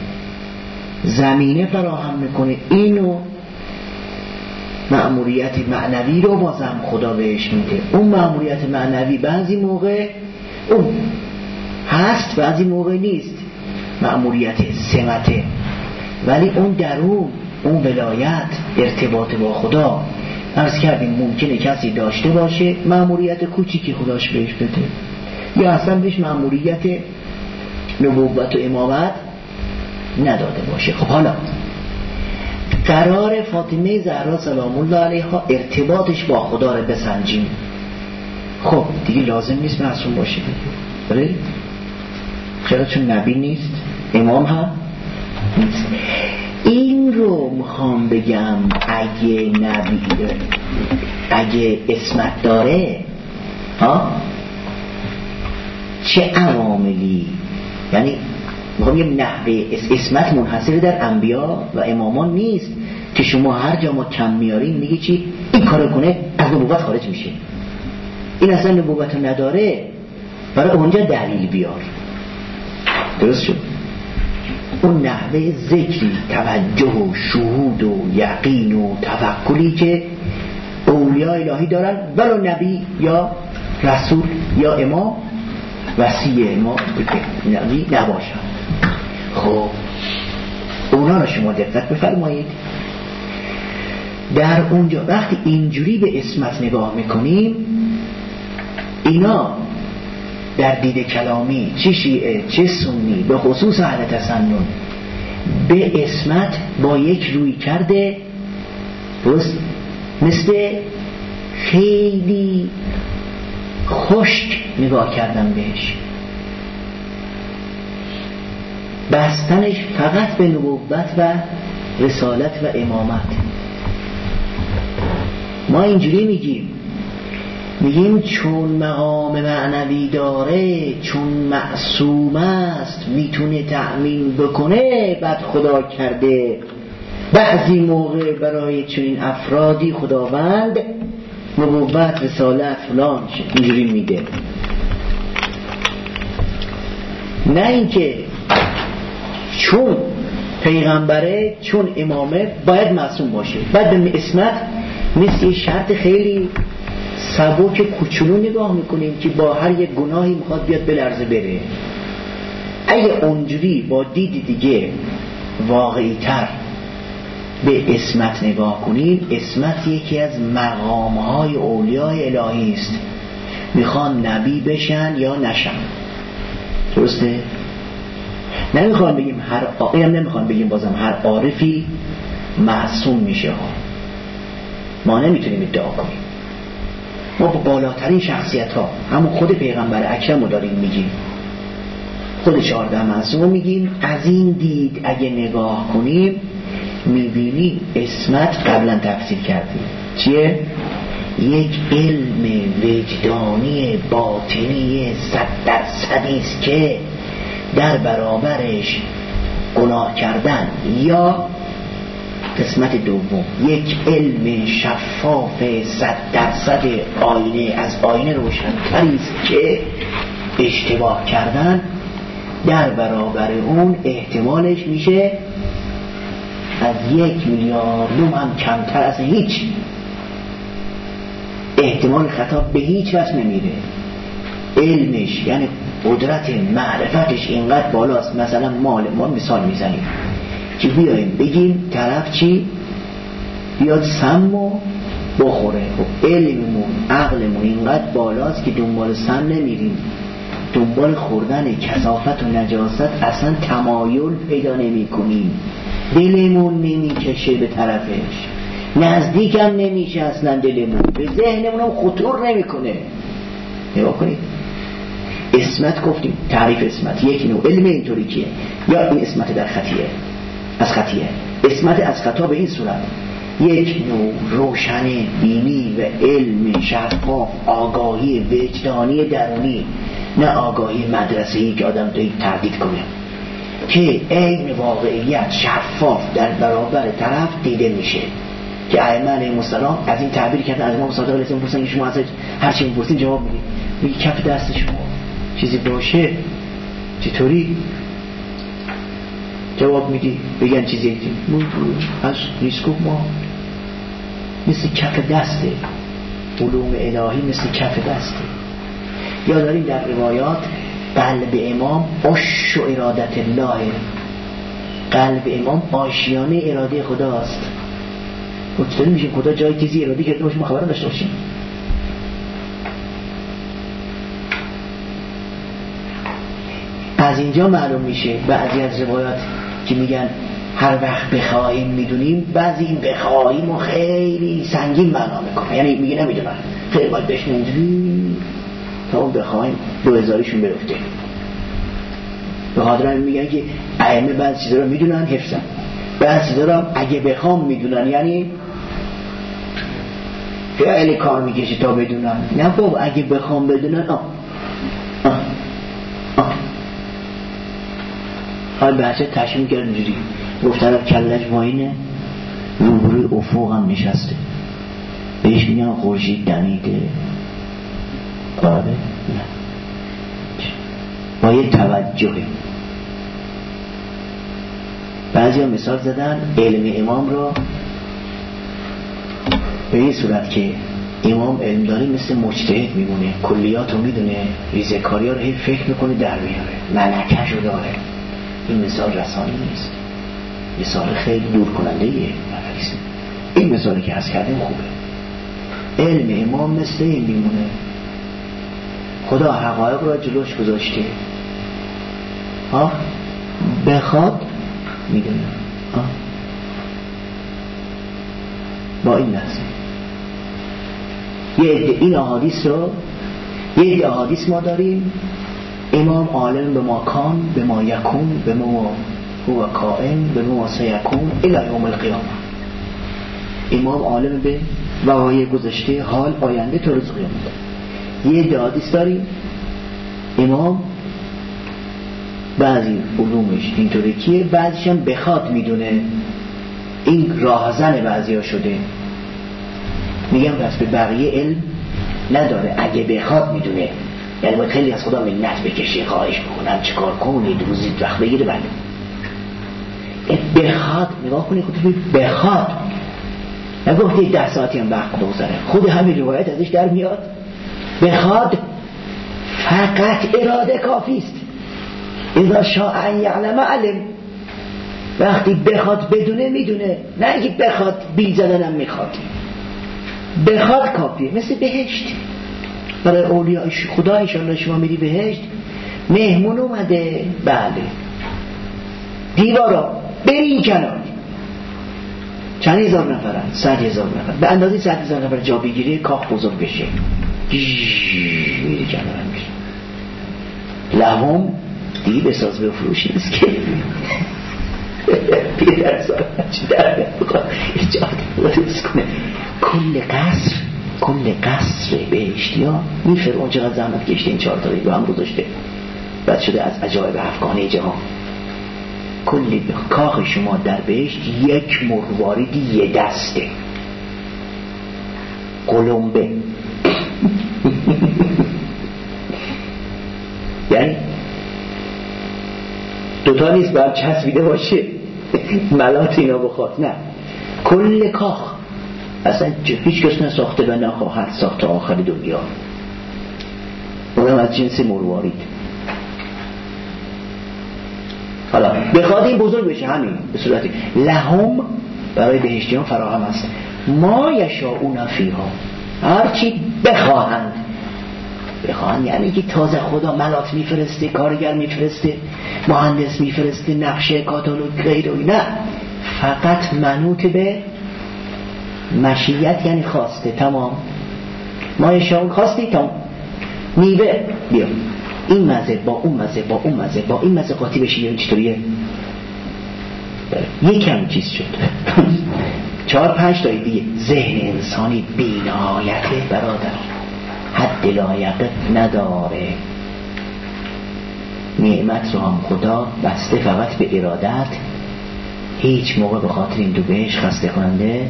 زمینه فراهم میکنه. اینو مأموریت معنوی رو بازم خدا بهش میده. اون مأموریت معنوی بعضی موقع اون هست، بعضی موقع نیست. مأموریت سمته، ولی اون درون، اون ولایت، ارتباط با خدا، عرض کردیم ممکنه کسی داشته باشه مأموریت کوچیکی خداش بهش بده، یا اصلا بهش مأموریت نبوت و امامت نداده باشه. خب حالا قرار فاطمه زهرا سلام الله علیها ارتباطش با خدا رو بسنجیم. خب دیگه لازم نیست معصوم باشه دیگه. چرا؟ چون نبی نیست، امام هم نیست. این رو میخوام بگم اگه نبی داره، اگه اسمت داره، چه عواملی، یعنی میخوام یه نحوه اسمت منحصر در انبیا و امامان نیست که شما هر جا ما کم میارین میگی چی؟ این کارو کنه از نبوت خارج میشه. این اصلا نبوت نداره، برای اونجا دلیل بیار. درست شد؟ اون نحوه ذکری، توجه و شهود و یقین و توکلی که اولیاء الهی دارن، ولو نبی یا رسول یا امام وصی امام نبی نباشن. خب اونا رو شما دقت بفرمایید. در اونجا وقتی اینجوری به اسمت نگاه میکنیم، اینا در دید کلامی چه شیعه چه سنی، به خصوص اهل تسنن، به اسمت با یک روی کرده درست مثل خیلی خشک نگاه کردن بهش، بستنش فقط به نبوت و رسالت و امامت. ما اینجوری میگیم چون مقام معنوی داره، چون معصوم است، میتونه تأمین بکنه، بعد خدا کرده بعضی موقع برای چنین افرادی خداوند نبوت، رسالت فلان اینجوری میده. نه اینکه چون پیغمبره، چون امامه باید معصوم باشه. بعد به اسمت مثل شرط خیلی سبک کوچولو نگاه میکنیم که با هر یک گناهی میخواد بیاد بلرزه بره. اگه اونجوری با دید دیگه واقعی تر به اسمت نگاه کنیم، اسمت یکی از مقامهای اولیاء الهی است، میخوان نبی بشن یا نشن. درسته؟ نمیخوان بگیم نمیخوان بگیم بازم هر عارفی معصوم میشه ها. ما نمیتونیم ادعا کنیم. ما با بالاترین شخصیت ها همون خود پیغمبر اکرم رو داریم میگیم، خود 14 معصوم میگیم. از این دید اگه نگاه کنیم میبینیم اسمت قبلا تفسیر کردیم چیه؟ یک علم وجدانی باطنی 100% است که در برابرش گناه کردن، یا قسمت دوم یک علم شفاف 100% آینه از آینه روشن‌تری است که اشتباه کردن، در برابر اون احتمالش میشه از 1 میلیاردم هم کمتر، از هیچ احتمال خطا به هیچ وجه نمیره. علمش یعنی قدرت معرفتش اینقدر بالاست. مثلا ما مثال میزنیم که بیاییم بگیم طرف چی بیاد سمو بخوره. خب علممون عقلمون اینقدر بالاست که دنبال سم نمیریم، دنبال خوردن کثافت و نجاست اصلا تمایل پیدا نمی کنیم، دلمون نمیکشه به طرفش، نزدیکم نمیشه اصلا دلمون، به ذهنمون هم خطور نمیکنه. نگاه کنید اسمت گفتیم تعریف اسمت یک نوع علم اینطوری کیه، یا این اسمت در خطیه از خطیه، اسمت از خطا به این صورت یک نوع روشن بینی و علم شفاف، آگاهی وجدانی درونی، نه آگاهی مدرسه‌ای که آدم توی تردید کنه. که عین واقعیت شفاف در برابر طرف دیده میشه که ائمه علیهم السلام از این تعبیر کردن. از امام صادق علیه السلام پرسیدن شما از هر چی میپرسین جواب میدید، میگه کف دست شما چیزی باشه چطوری جواب میدی؟ بگن چیزی از ریسکو ما مثل کف دسته، علوم الهی مثل کف دسته. یا داریم در روایات قلب امام عش و ارادت الله، قلب امام آشیانه اراده خداست. مطمئن میشیم خدا جای چیزی اراده کرده باشه ما خبر داشته باشیم. از اینجا معلوم میشه بعضی از روایات که میگن هر وقت بخواهیم میدونیم، بعضی این بخواهیم و خیلی سنگین معنا میکنه، یعنی میگه نمیدونن خیلی باید بشنیم تا اون بخواهیم 2000شون برفته. به خاطر همین میگن که ائمه بعضی چیزا رو میدونن حفظن، بعضی چیزا رو اگه بخوام میدونن، یعنی خیلی کار میکشه تا بدونن. نه بابا اگه بخوام بدونن حال بحثه تشمیل کرد اینجوری گفتن کلش ماینه روبروی افق هم نشسته، بهش میگن خورشید دمیده. آره نه با یه توجهه. بعضی ها مثال زدن علم امام را به این صورت که امام علم داری مثل مجتهد میمونه، کلیات رو میدونه، ریزکاری ها رو فکر میکنه در میاره، ملکش رو داره. این مثال رسانی نیست، مثال خیلی دور کننده ایه. این مثالی که هست کردیم خوبه. علم امام مثل این میمونه، خدا حقایق را جلوش گذاشته، بخواد میدونه. با این لحظه این احادیث رو، یه احادیث ما داریم امام عالم به ما کان، به ما یکون، به ما هو کائن، به ما سیکون الی یوم القیامه. امام عالم به وقایع گذشته، حال، آینده تا روز قیامت. یه احادیث داریم امام بعضی علومش اینطوری که بعضیش هم بخواد میدونه، این راهزن بعضی ها شده. میگم پس به بقیه علم نداره، اگه بخواد میدونه. یعنی باید خیلی از خدا منت بکشی، خواهش بکنم چیکار کنید روزی وقت بگیره. بله بخواد، نگاه کنید خودتون بخواد، نگفتی 10 ساعتی هم وقت بگذاره، خود همین روایت ازش در میاد. بخواد فقط اراده کافی است. اذا شاء ان یعلم علم، وقتی بخواد بدونه میدونه، نه اگه بخواد بیل زدنم میخواد. بخواد کافیه، مثل بهشت برای اولیاء خدا. انشاءالله شما میری بهشت، مهمون اومده، بله دیوارا برین کنار، چند هزار نفرن، 100,000 نفر، به اندازه 100,000 نفر جا بگیره کاخ بزرگ بشه، میری کنار هم بشه. لهم دیگه بساز به فروش نیست که پیدر سال چی در بخواه ایجاد بودوز کنه. کل قصر بهشتی ها میفر اون چقدر زحمت کشته این 4 تایی رو هم گذاشته، بعد شده از عجایب افغانه جهان. کل کاخ شما در بهشت یک مرواردی یه دسته قلمبه یعنی دوتا نیست باید چسبیده باشه ملات اینا بخواد، نه کل کاخ اصلا هیچ کس نساخته و نخواهد ساخت تا آخر دنیا، اونم از جنس مروارید. حالا بخواد این بزرگ بشه همین به صورتی لهم برای بهشتیان فراهم است، ما یشاؤون فیها، هرچی بخواهند یعنی که تازه خدا ملات میفرسته، کارگر میفرسته، مهندس میفرسته، نقشه، کاتالوگ، غیر و نه، فقط منوط به مشیت، یعنی خواسته. تمام ما یشاؤون خواستی تمام، میوه بیا این مزه با اون مزه با اون مزه با این مزه قاطی بشه، یعنی چطوریه یکم چیز شد 4-5 تا دیگه. ذهن انسانی بی‌نهایته برادر، حد لایقه نداره. نعمت رو هم خدا بسته فقط به ارادت، هیچ موقع به خاطر این دو بهش خسته کننده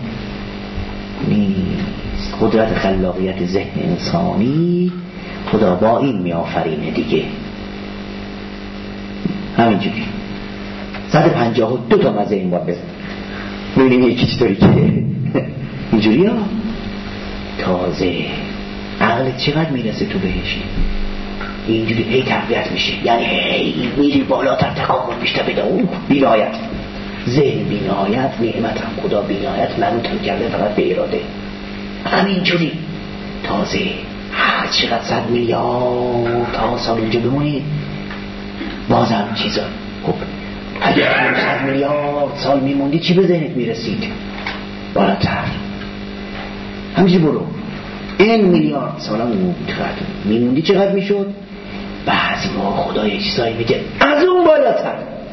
نیست. قدرت خلاقیت ذهن انسانی خدا با این می آفرینه دیگه. همینجوری 152 تا مزه این بار بزن ببینیم یکی چطوری که اینجوری ها. تازه عقلت چقدر میرسه تو بهشی، اینجوری هی تقویت میشه، یعنی هی میری بالاتر، تکامل بیشتر پیدا. اون بینایت، ذهن بینایت، نعمت هم خدا بینایت منوط هم کرده فقط به اراده. همینجوری تازه هر چقدر 100 میلیارد تا سال اینجا بمونید بازم چیزا. خب اگر 100 میلیارد سال میموندی چی به ذهنت میرسید؟ بالاتر. همینجوری برو این میلیارد سال هم میموندی چقدر میشد؟ بعضی ما خدا یه چیزایی میگه از اون بالاتر.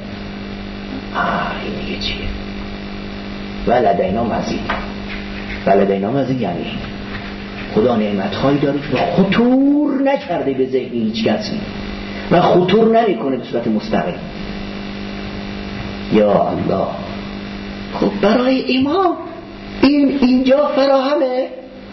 این دیگه چیه؟ ولدینا مزید. ولدینا مزید یعنی خدا نعمت‌هایی داره که خطور نکرده به ذهن هیچ کسی و خطور نمیکنه به صورت مستقیم. یا الله. خب برای امام اینجا فراهمه.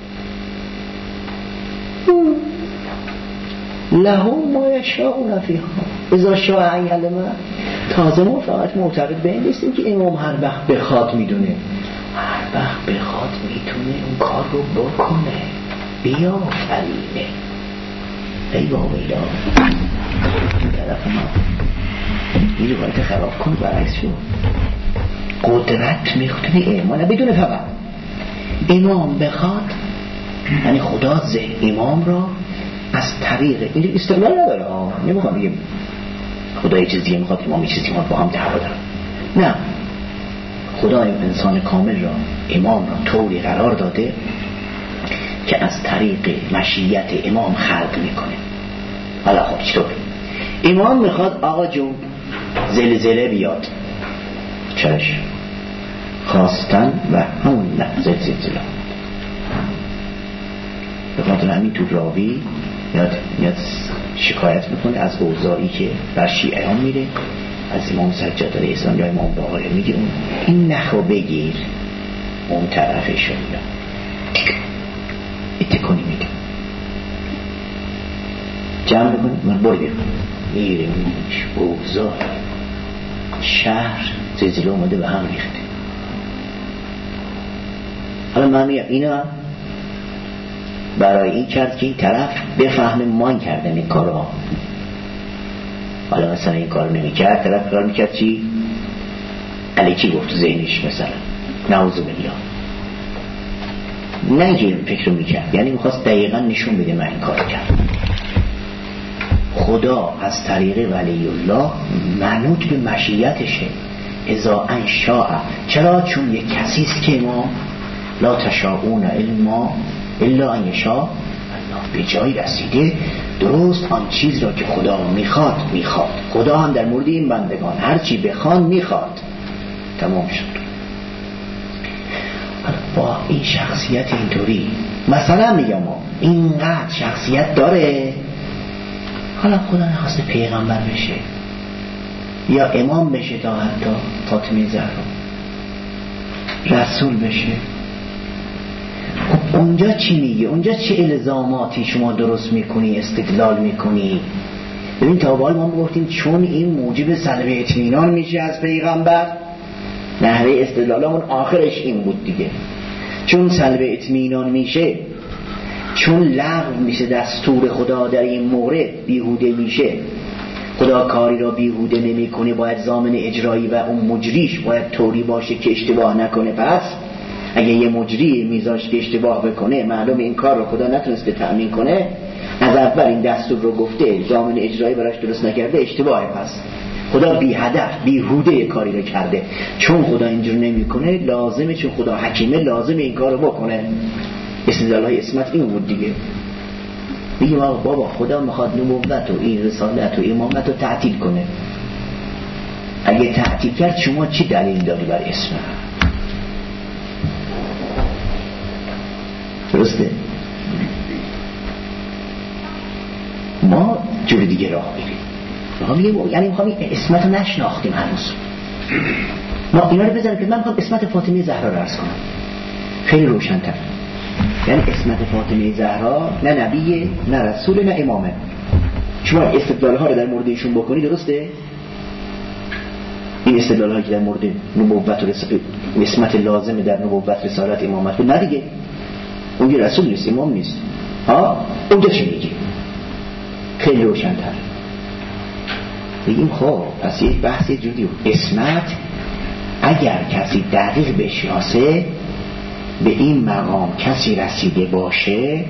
لهم ما یشاءون فیها اذا شاء ان یعلم. تازه ما فقط معتقد به این نیستیم که امام هر وقت بخواد میدونه، هر وقت بخواد میتونه اون کار رو بکنه. بیا فرینه ای باویلا این طرف ما این روایت خراب کن برعکس شد. قدرت میخواد ایمان بدونه. فقط امام بخواد یعنی خدا ذهن امام را از طریق این استقلال نداره. نمیخوام بگم خدا یه چیز دیگه میخواد امام یه چیز دیگه با هم دعوا دارن. نه، خدا انسان کامل را، امام را طوری قرار داده که از طریق مشیت امام خلق میکنه. حالا خب چطور؟ امام میخواد آقا جون زلزله بیاد، چش خواستن و همون زلزله. به خاطر همین تو راوی میاد شکایت میکنه از اوضاعی که بر شیعه ها میره، از امام سجاد علیه السلام یا امام باقر میگه این نخو بگیر اون طرفش رو اتکانی میده، جمع بکنه من برو بیرون میره اوضاع شهر زلزله اومده به هم ریخته. حالا من میگم اینا برای این کرد که این طرف بفهمه مان کردن این کارها. حالا مثلا این کار نمی کرد، طرف کار میکرد چی؟ علیکی گفت ذهنش مثلا نعوذ بالله، نه که فکر رو میکرد، یعنی میخواست دقیقا نشون بده من این کار کرد. خدا از طریق ولی الله منوط به مشیتشه. اذا انشاء. چرا؟ چون یک کسیست که ما لا تشاءون الا ان یشاء الله. به جایی رسیده درست آن چیز را که خدا میخواد. خدا هم در مورد این بندگان هر چی بخوان میخواد. تمام شد. با این شخصیت اینطوری مثلا میگم اینقدر شخصیت داره، حالا خدا نخواسته پیغمبر بشه یا امام بشه تا حتی فاطمه زهرا رسول بشه، اونجا چی میگه؟ اونجا چه الزاماتی شما درست میکنی، استدلال میکنی؟ ببین تا به حال ما گفتیم چون این موجب سلب اطمینان میشه از پیغمبر، نحوه استدلالمون آخرش این بود دیگه. چون سلب اطمینان میشه، چون لغو میشه دستور خدا در این مورد، بیهوده میشه، خدا کاری را بیهوده نمیکنه، باید ضامن اجرایی و اون مجریش باید طوری باشه که اشتباه نکنه. پس اگه یه مجری میذاش که اشتباه بکنه، معلوم این کار رو خدا نتونسته تأمین کنه، از اول این دستور رو گفته، ضامن اجرایی براش درست نکرده، اشتباهه. پس خدا بی هدف بیهوده کاری رو کرده. چون خدا اینجور نمیکنه لازمه، چون خدا حکیمه لازمه این کار رو بکنه. استدلال‌های اسمت این بود دیگه. میگیم بابا خدا میخواد نبوت و این رسالت و امامت رو تعطیل کنه. اگه تعطیل کرد شما چی دلیل داری بر اسم؟ درسته؟ ما جور دیگه راه میریم. یعنی میخوام این اسمت رو نشناختیم هنوز. ما اینا رو بذاریم که من میخوام اسمت فاطمه زهرا رو عرض کنم خیلی روشن‌تر. یعنی اسمت فاطمه زهرا نه نبیه نه رسول نه امامه. شما استدلال ها رو در مورد ایشون بکنی درسته؟ این استدلال هایی که در مورد نبوت و اسمت لازمه در نبوت رسالت امامت نه دیگه، اون یه رسول نیست امام نیست. اونجا چی میگه؟ خیلی روشن‌تر بگیم خب پس یک بحث جدی اسمت اگر کسی دقیق بشناسه به این مقام کسی رسیده باشه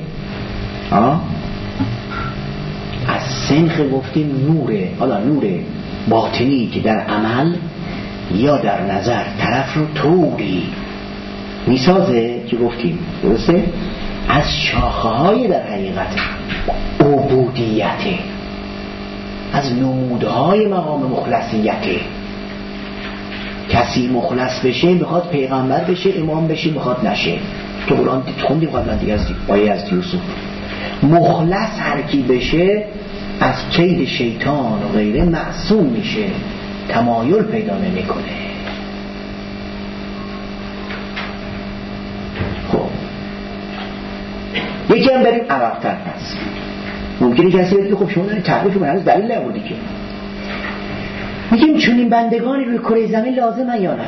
از سنخ گفتیم نوره، حالا نور باطنی که در عمل یا در نظر طرف رو طوری میسازه که گفتیم درسته از شاخه های در حقیقت عبودیته، از نمودهای مقام مخلصیته. کسی مخلص بشه میخواد پیغمبر بشه، امام بشه میخواد نشه. تو قرآن خوندیم قبلا دیگه از آیه از یوسف مخلص هر کی بشه از کید شیطان و غیره معصوم میشه، تمایل پیدا نمیکنه. خب یکی هم بریم عقب‌تر. پس ممکنه کسی بگه خب شما دارید تعریف من هنوز دلیل نبودی که. میگیم چون این بندگانی روی کره زمین لازمه یا نه؟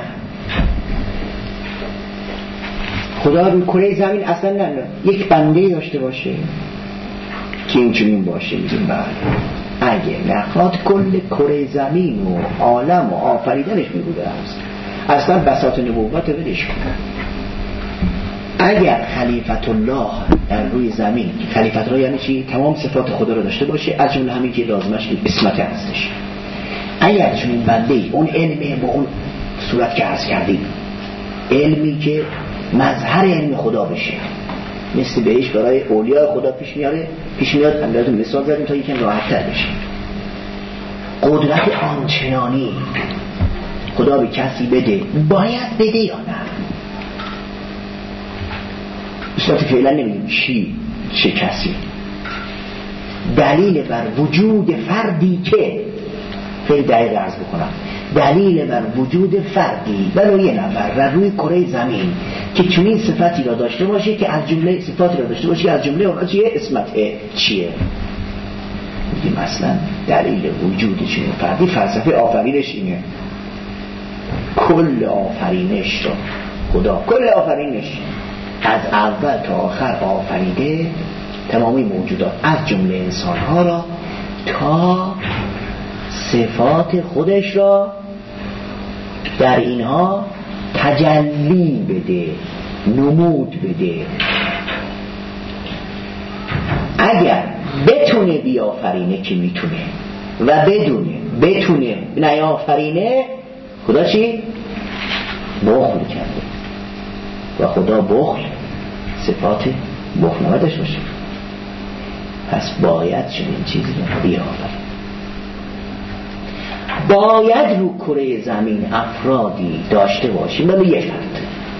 خدا روی کره زمین اصلا نه یک بنده داشته باشه که این چنین باشه. میگیم بله اگه نخواد کل کره زمین و عالم و آفریدنش میبوده اصلا بساط نبوت رو ولش کنه. اگر خلیفت الله در روی زمین، خلیفت الله یعنی چی؟ تمام صفات خدا رو داشته باشه از جمله همین که لازمش اسمت هستش. اگر چون این بنده اون علمی با اون صورت که عرض کردیم علمی که مظهر علم خدا بشه مثل بهش برای اولیاء خدا پیش میاد اندازون مثال زدیم تا یکم راحت تر بشه. قدرت آنچنانی خدا به کسی بده باید بده یا نه؟ اصلاحات فعلا نمیدیم چه کسی دلیل بر وجود فردی که خیلی دقیق عرض بکنم دلیل بر وجود فردی ولو یه نفر در روی کره زمین که چنین صفتی را داشته باشه که از جمله صفاتی را داشته باشه از جمله اونها چیه؟ اسمته چیه؟ میگیم اصلا دلیل وجود چنین فردی فلسفه آفرینش اینه. کل آفرینش را خدا کل آفرینش از اول تا آخر آفریده تمامی موجودات از جمله انسانها را تا صفات خودش را در اینها تجلی بده نمود بده. اگر بتونه بیافرینه که میتونه و بتونه نیافرینه خدا چی؟ بخل کرده و خدا بخل صفات بخل نداشته باشه. پس باید چنین چیزی رو بیافرینه. باید رو کره زمین افرادی داشته باشیم ولی یه شرط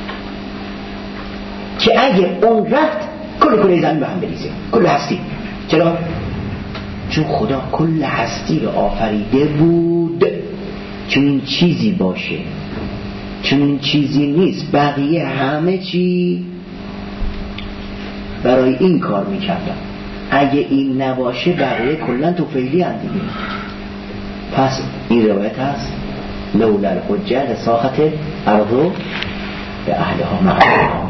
که اگه اون رفت کل کره زمین به هم بریزه کل هستی. چرا؟ چون خدا کل هستی رو آفریده بود چون این چیزی باشه، چون این چیزی نیست بقیه همه چی برای این کار میکردن. اگه این نباشه بقیه کلن تو فعلی اندیگه. پس این روایت هست لولا الحجه لساخت ارضو به اهلها مقام.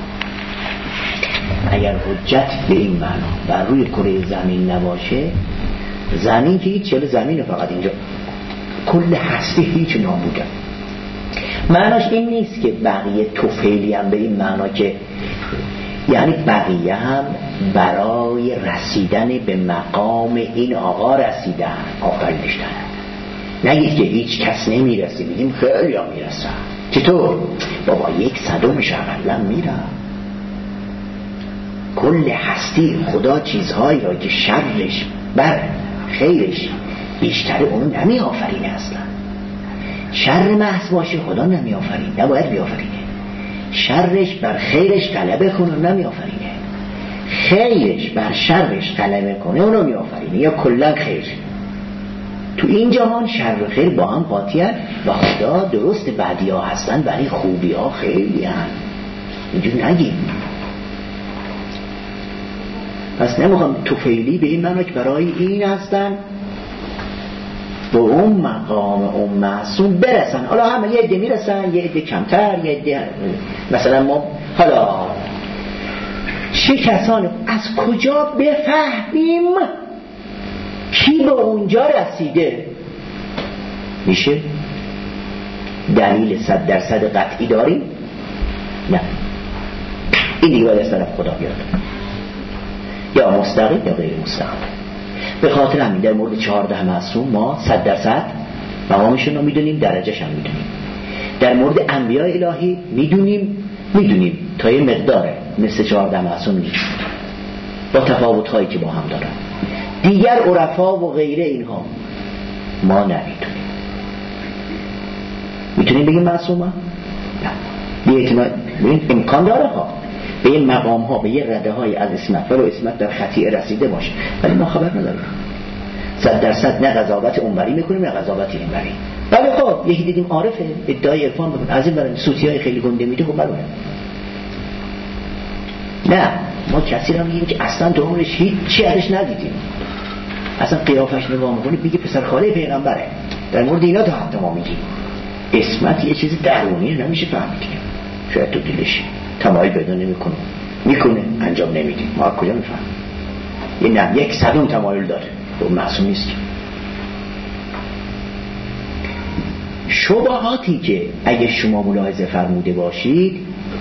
اگر حجت به این معنا بر روی کره زمین نباشه، زمین که هیچ چله زمینه فقط اینجا کل هستی هیچ نابوده. معناش این نیست که بقیه توفیلی هم به این معنا که یعنی بقیه هم برای رسیدن به مقام این آقا رسیدن آفرینش دارن. نگید که هیچ کس نمیرسه، بگیم خیلی ها میرسن. چطور؟ بابا 1/100 اقلا میرن. کل هستی خدا چیزهایی را که شرش بر خیرش بیشتره اونو نمی آفرینه. اصلا شر محض باشه خدا نمی آفرینه، نباید بیافرینه. شرش بر خیرش غلبه کنه نمی آفرینه، خیرش بر شرش غلبه کنه اونو می آفرینه. یا کلا خیر تو این جهان شر و خیر با هم قاطی هست و خدا درست بدی ها هستن ولی خوبی ها خیلی هست. اینجور نگیم. پس نمیخوام توفیلی به این معنی که برای این هستن به اون مقام اون معصوم برسن. حالا همه یه عده میرسن، یه عده کمتر، یه عده مثلا ما حالا چه کسانی از کجا بفهمیم کی به اونجا رسیده؟ میشه دلیل 100% قطعی داریم؟ نه. این دیگه باید از طرف خدا بیاد، یا مستقیم یا غیر مستقیم. به خاطر همین در مورد 14 معصوم ما 100% مقامشون رو میدونیم، درجهش هم میدونیم. در مورد انبیاء الهی میدونیم تا یه مقداره، مثل 14 معصوم نیست، با تفاوت‌هایی که با هم دارن. دیگر عرفا و غیره اینها ما نمیدونیم. میتونیم بگیم معصومه؟ نه. ببین امکان داره ها به این مقام ها، به یه رده های از اسمت ولو اسمت در خطیئه رسیده باشه، ولی ما خبر نداریم. 100% نه قضاوت اونوری میکنیم نه قضاوت اینوری. ولی خب یکی دیدیم عارفه، ادعای عرفان بکنه، از این برای صوتی های خیلی گنده میده، خب بلونه. نه، ما کسی رو میگیم که اصلا تو عمرش هیچی ازش ندیدیم، اصلا قیافش نگاه میکنه میگه پسر خاله پیغمبره. در مورد اینا تا حتی ما میگیم اسمت یه چیز درونی نمیشه فهمید. شاید تو دلش تمایل پیدا میکنه انجام نمیدیم، ما کجا میفهمیم؟ یه نه 100 تمایل داره، اون معصوم نیست. شبهاتی که اگه شما ملاحظه فرموده باشید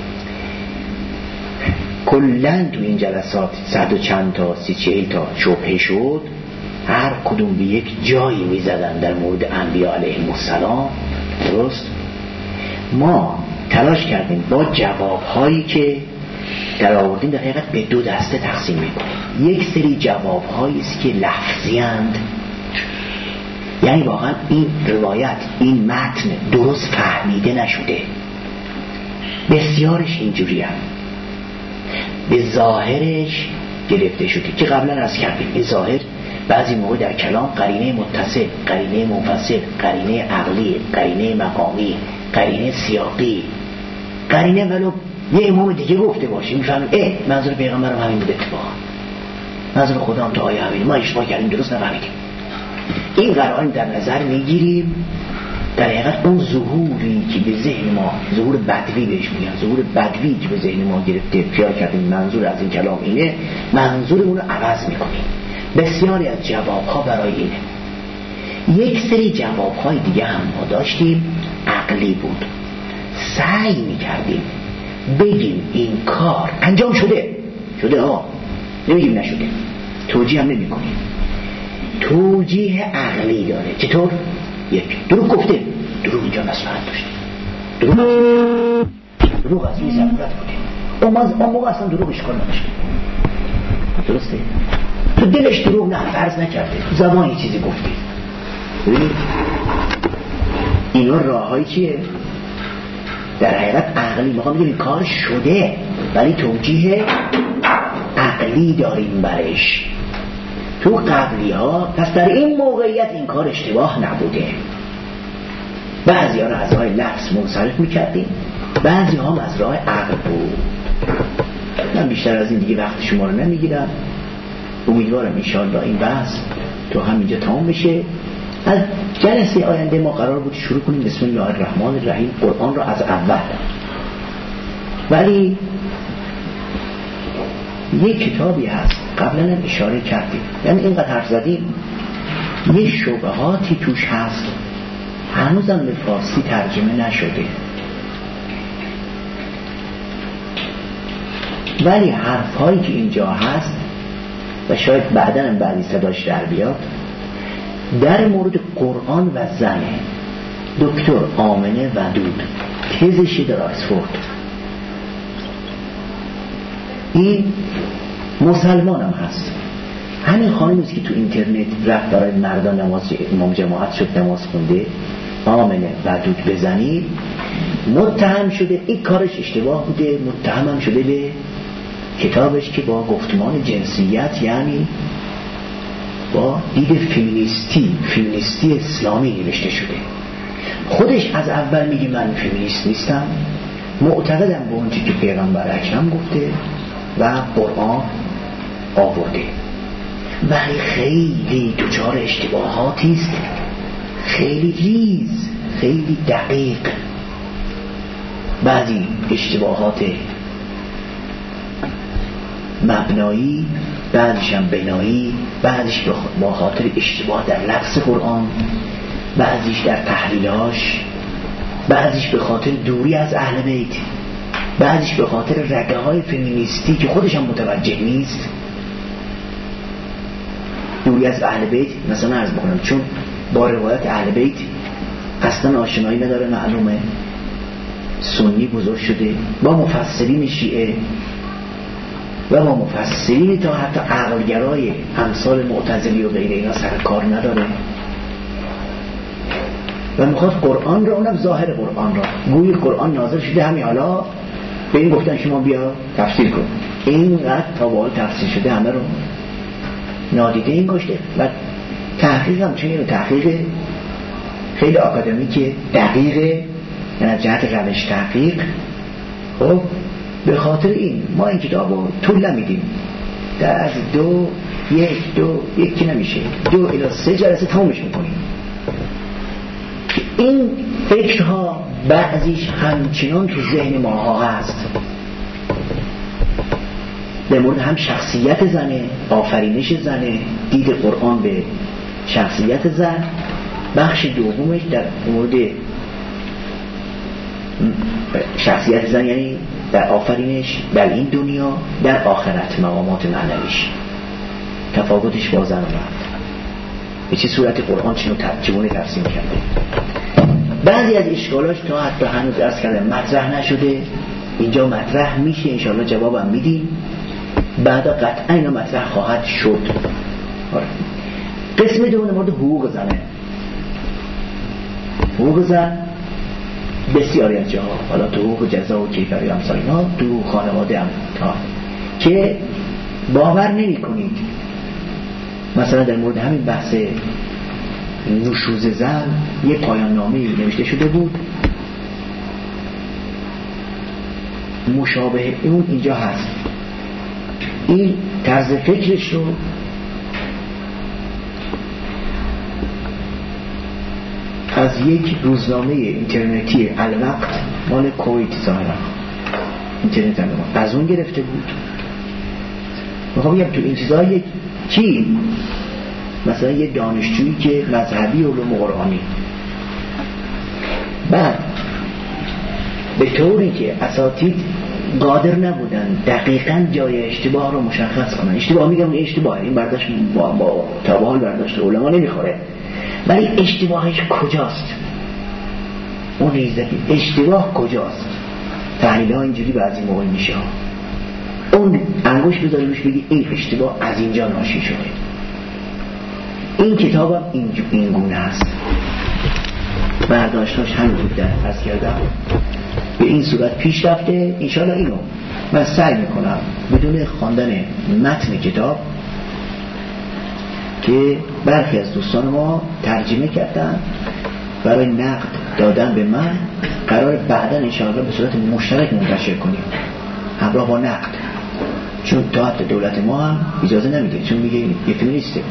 کلن تو این جلسات 100 و چند تا 30 تا شبهه شد، هر کدوم به یک جایی میزدن در مورد انبیاء علیهم السلام. درست؟ ما تلاش کردیم با جوابهایی که در آوردیم در حقیقت به 2 دسته تقسیم میکنیم. یک سری جوابهایی است که لفظی اند، یعنی واقعا این روایت، این متن درست فهمیده نشده، بسیارش اینجوری هم به ظاهرش گرفته شده که قبلا عرض کردیم. این ظاهر بعضی موقع در کلام قرینه متصل، قرینه منفصل، قرینه عقلی، قرینه مقامی، قرینه سیاقی، قرینه ولو یه امام دیگه گفته باشه میفهمیم منظور پیغمبر هم همین بود، اتفاقا منظور خدا هم تا آیه همین، ما اشتباه کردیم درست نفهمیدیم. این قرائن در نظر میگیریم. در حقیقت اون ظهوری که به ذهن ما، ظهور بدوی بهش میگن، ظهور بدوی که به ذهن ما گرفته خیال کردیم منظور از این کلام اینه، منظور اون رو عوض میکنیم. بسیاری از جوابها برای اینه. یک سری جوابهای دیگه هم ما داشتیم عقلی بود، سعی میکردیم بگیم این کار انجام شده ها، نمیگیم نشده، توجیه هم نمی کنیم. توجیه عقلی داره. چطور؟ یک دروغ گفته، دروغ اینجا مسئلت داشته، دروغ از این ضرورت بوده، اون موقع اصلا دروغش کار نداشته، درسته؟ تو دلش دروغ نه فرض نکرده، تو زبانی چیزی گفته. ببینید اینا راههایی چیه؟ در حقیقت عقلی ما میگیم کار شده ولی توجیه عقلی داریم برش. تو قبلی ها پس در این موقعیت این کار اشتباه نبوده. بعضی ها رو از راه لفظ منصرف میکردیم، بعضی ها هم از راه عقل بود. من بیشتر از این دیگه وقت شما رو نمیگیرم. امیدوارم انشاءالله این بحث تو همینجا تمام بشه. از جلسه آینده ما قرار بود شروع کنیم بسم الله الرحمن الرحیم قرآن رو از اول، ولی یک کتابی هست قبلا هم اشاره کردیم، یعنی اینقدر حرف زدیم یه شبهاتی توش هست هنوزم به فارسی ترجمه نشده، ولی حرفهایی که اینجا هست و شاید بعداً هم بعضی صداش در بیاد در مورد قرآن و زنه. دکتر آمنه ودود تزشی در آکسفورد، این مسلمان هم هست. همین خانمیست که تو اینترنت رفت برای مردان نماز امام جماعت شد نماز خونده، آمنه ودود بزنید متهم شده این کارش اشتباه بوده، متهم هم شده به کتابش که با گفتمان جنسیت یعنی با دید فمینیستی اسلامی نوشته شده. خودش از اول میگه من فمینیست نیستم، معتقدم به اون چیزی که پیغمبر اکرم گفته و قرآن آورده، ولی خیلی دچار اشتباهاتی است، خیلی ریز، خیلی دقیق، بعضی اشتباهات مبنایی، بعضیش هم بنایی، بعضیش با خاطر اشتباه در لفظ قرآن، بعضیش در تحلیلهاش، بعضیش به خاطر دوری از اهل بیت، بعضیش به خاطر رگه های فمینیستی که خودش هم متوجه نیست. دوری از اهل بیت مثلا عرض بکنم، چون با روایت اهل بیت اصلا آشنایی نداره، معلومه سنی بزرگ شده، با مفسرین شیعه و با مفسرین تا حتی عقلگرای امثال معتزلی و غیره اینا سر کار نداره و میخواد قرآن را، اونم ظاهر قرآن را، گوی قرآن نازل شده همین حالا به این گفتن شما بیا تفسیر کن، اینقدر تا به حال تفسیر شده همه رو نادیده این گشته و تحقیق هم چون تحقیق خیلی آکادمیکه، دقیقه، یعنی از جهت روش تحقیق. خب به خاطر این ما این کتاب رو طول نمیدیم، در از یکی نمیشه 2 الی 3 جلسه تمامش میکنیم. این فکرها بعضیش همچنان تو ذهن ماها هست، به مورد هم شخصیت زنه، آفرینش زنه، دید قرآن به شخصیت زن، بخش دومش در مورد شخصیت زن یعنی در آفرینش در این دنیا، در آخرت مقامات معنویش، تفاوتش با زن و مرد، به چه صورت قرآن چگونه تفسیر کرده. بعضی از اشکالاش تا حتی هنوز درس کردن مطرح نشده، اینجا مطرح میشه، انشاءالله جوابم میدیم، بعدا قطعا اینا مطرح خواهد شد. قسم دوم مورد حقوق زنه. حقوق زن بسیاری از جاها، حالا تو حقوق جزا و کیفری و امثال اینا، تو خانواده هم که باور نمی کنید مثلا در مورد همین بحث نشوز زن یه پایان نامه‌ای نوشته شده بود، مشابه اون اینجا هست. این طرز فکرش رو از یک روزنامه اینترنتی الوقت مال کویت ظاهرا اینترنت هم از اون گرفته بود. میخوام بگم تو این چیزها یک چی مثلا یه دانشجویی که مذهبی علوم قرآنی، بعد به طوری که اساتید قادر نبودن دقیقاً جای اشتباه رو مشخص کنن، اشتباه میگم اشتباه، این برداشت با تابعال برداشت علما نمیخوره، ولی اشتباهش کجاست، اون ریزه اشتباه کجاست، تحلیل ها اینجوری بعضی موقع میشه، اون انگوش بذاری روش بگی این اشتباه از اینجا ناشی شده. این کتاب هم این گونه است، برداشتاش همین بود در از کردم به این صورت پیش رفته. انشاءالله اینو من سعی میکنم بدون خواندن متن کتاب که برخی از دوستان ما ترجمه کردن برای نقد دادن به من، قرار بعدا انشاءالله به صورت مشترک منتشر کنیم همراه با نقد، چون تا حتی دولت ما هم اجازه نمیده، چون میگه یه فمینیسته،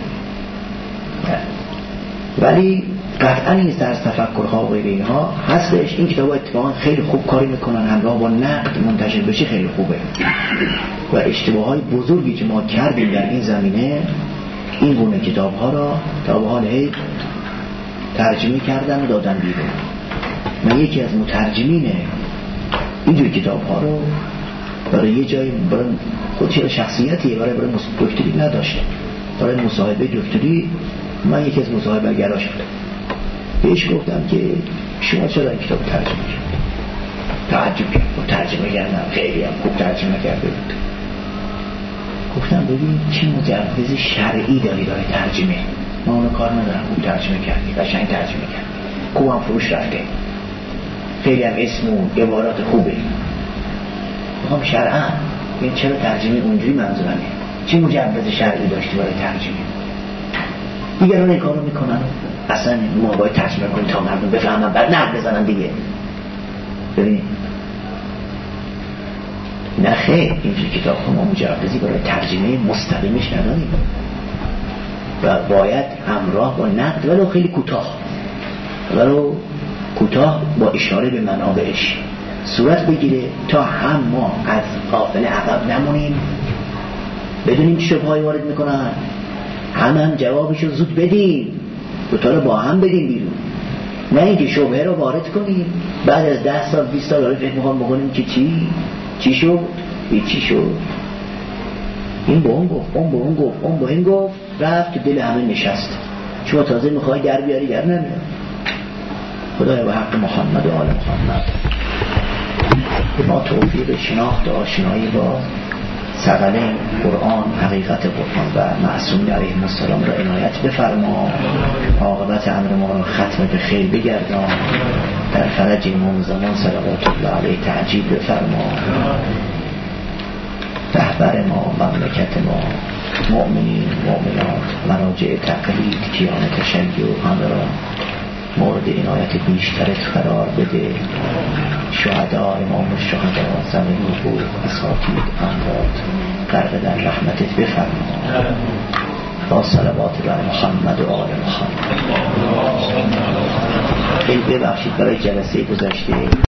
ولی قطعا این از تفکرها و غیر اینها هستش. این کتاب اتفاقا خیلی خوب کاری میکنن، همراه با نقد منتشر بشه خیلی خوبه و اشتباهات بزرگی که ما کردیم در این زمینه این گونه کتاب ها را تا به حال ترجمه کردن و دادن بیرون. من یکی از مترجمین اینجور کتاب ها رو برای یه جای برای خودش شخصیتی برای دکتری نداشتم، برای مصاحبه دکتری من یکی از مصاحبه گرا شدم، بهش گفتم که شما چرا این کتاب ترجمه کرد؟ تعجب کرد، ترجمه کردم خیلی هم خوب ترجمه کرده بود. گفتم ببین چه مجوز شرعی داری برای ترجمه؟ ما اونو کار ندارم، خوب ترجمه کردی، قشنگ ترجمه کردی، خوب هم فروش رفته، خیلی هم اسم و عبارات خوبه. میخوام شرعا این چرا ترجمه اونجوری منظورمه؟ چه مجوز شرعی داشتی برای ترجمه؟ دیگران این کارو میکنن، اصلا ما باید ترجمه کنیم تا مردم بفهمن بعد نقد بزنن دیگه. ببینید نه خیر، اینجور کتاب ما مجوزی برای ترجمه مستقیمش نداریم و باید همراه با نقد ولو خیلی کوتاه با اشاره به منابعش صورت بگیره تا هم ما از قافله عقب نمونیم، بدونیم چه شبههایی وارد میکنن، هم جوابشو زود بدیم، دوتا رو با هم بدیم بیرون، نه اینکه شبهه رو وارد کنیم بعد از 10 سال 20 سال فکر میخوام بکنیم که چی شد؟ چی شد؟ این با اون گفت، اون با اون گفت، اون با این گفت، رفت تو دل همه نشست. شما تازه میخوای در بیاری در نمیاد. خدای به حق محمد و آل محمد به ما توفیق شناخت و آشنایی با ثقله قرآن، حقیقت قرآن و معصوم علیه السلام را عنایت بفرما. عاقبت امر ما را ختم به خیر بگردان. در فرج امام زمان صلوات الله علیه تعجیل بفرما. رهبر ما، مملکت ما، مؤمنین، مؤمنات، مراجع تقلید، کیان تشیع همه را مورد عنایت بیشترت قرار بده. شهدا، امام الشهدا، زمین حقوق، اساتید، اموات غرق در رحمتت بفرما. با صلوات بر محمد و آل محمد. خیلی ببخشید برای جلسه گذشته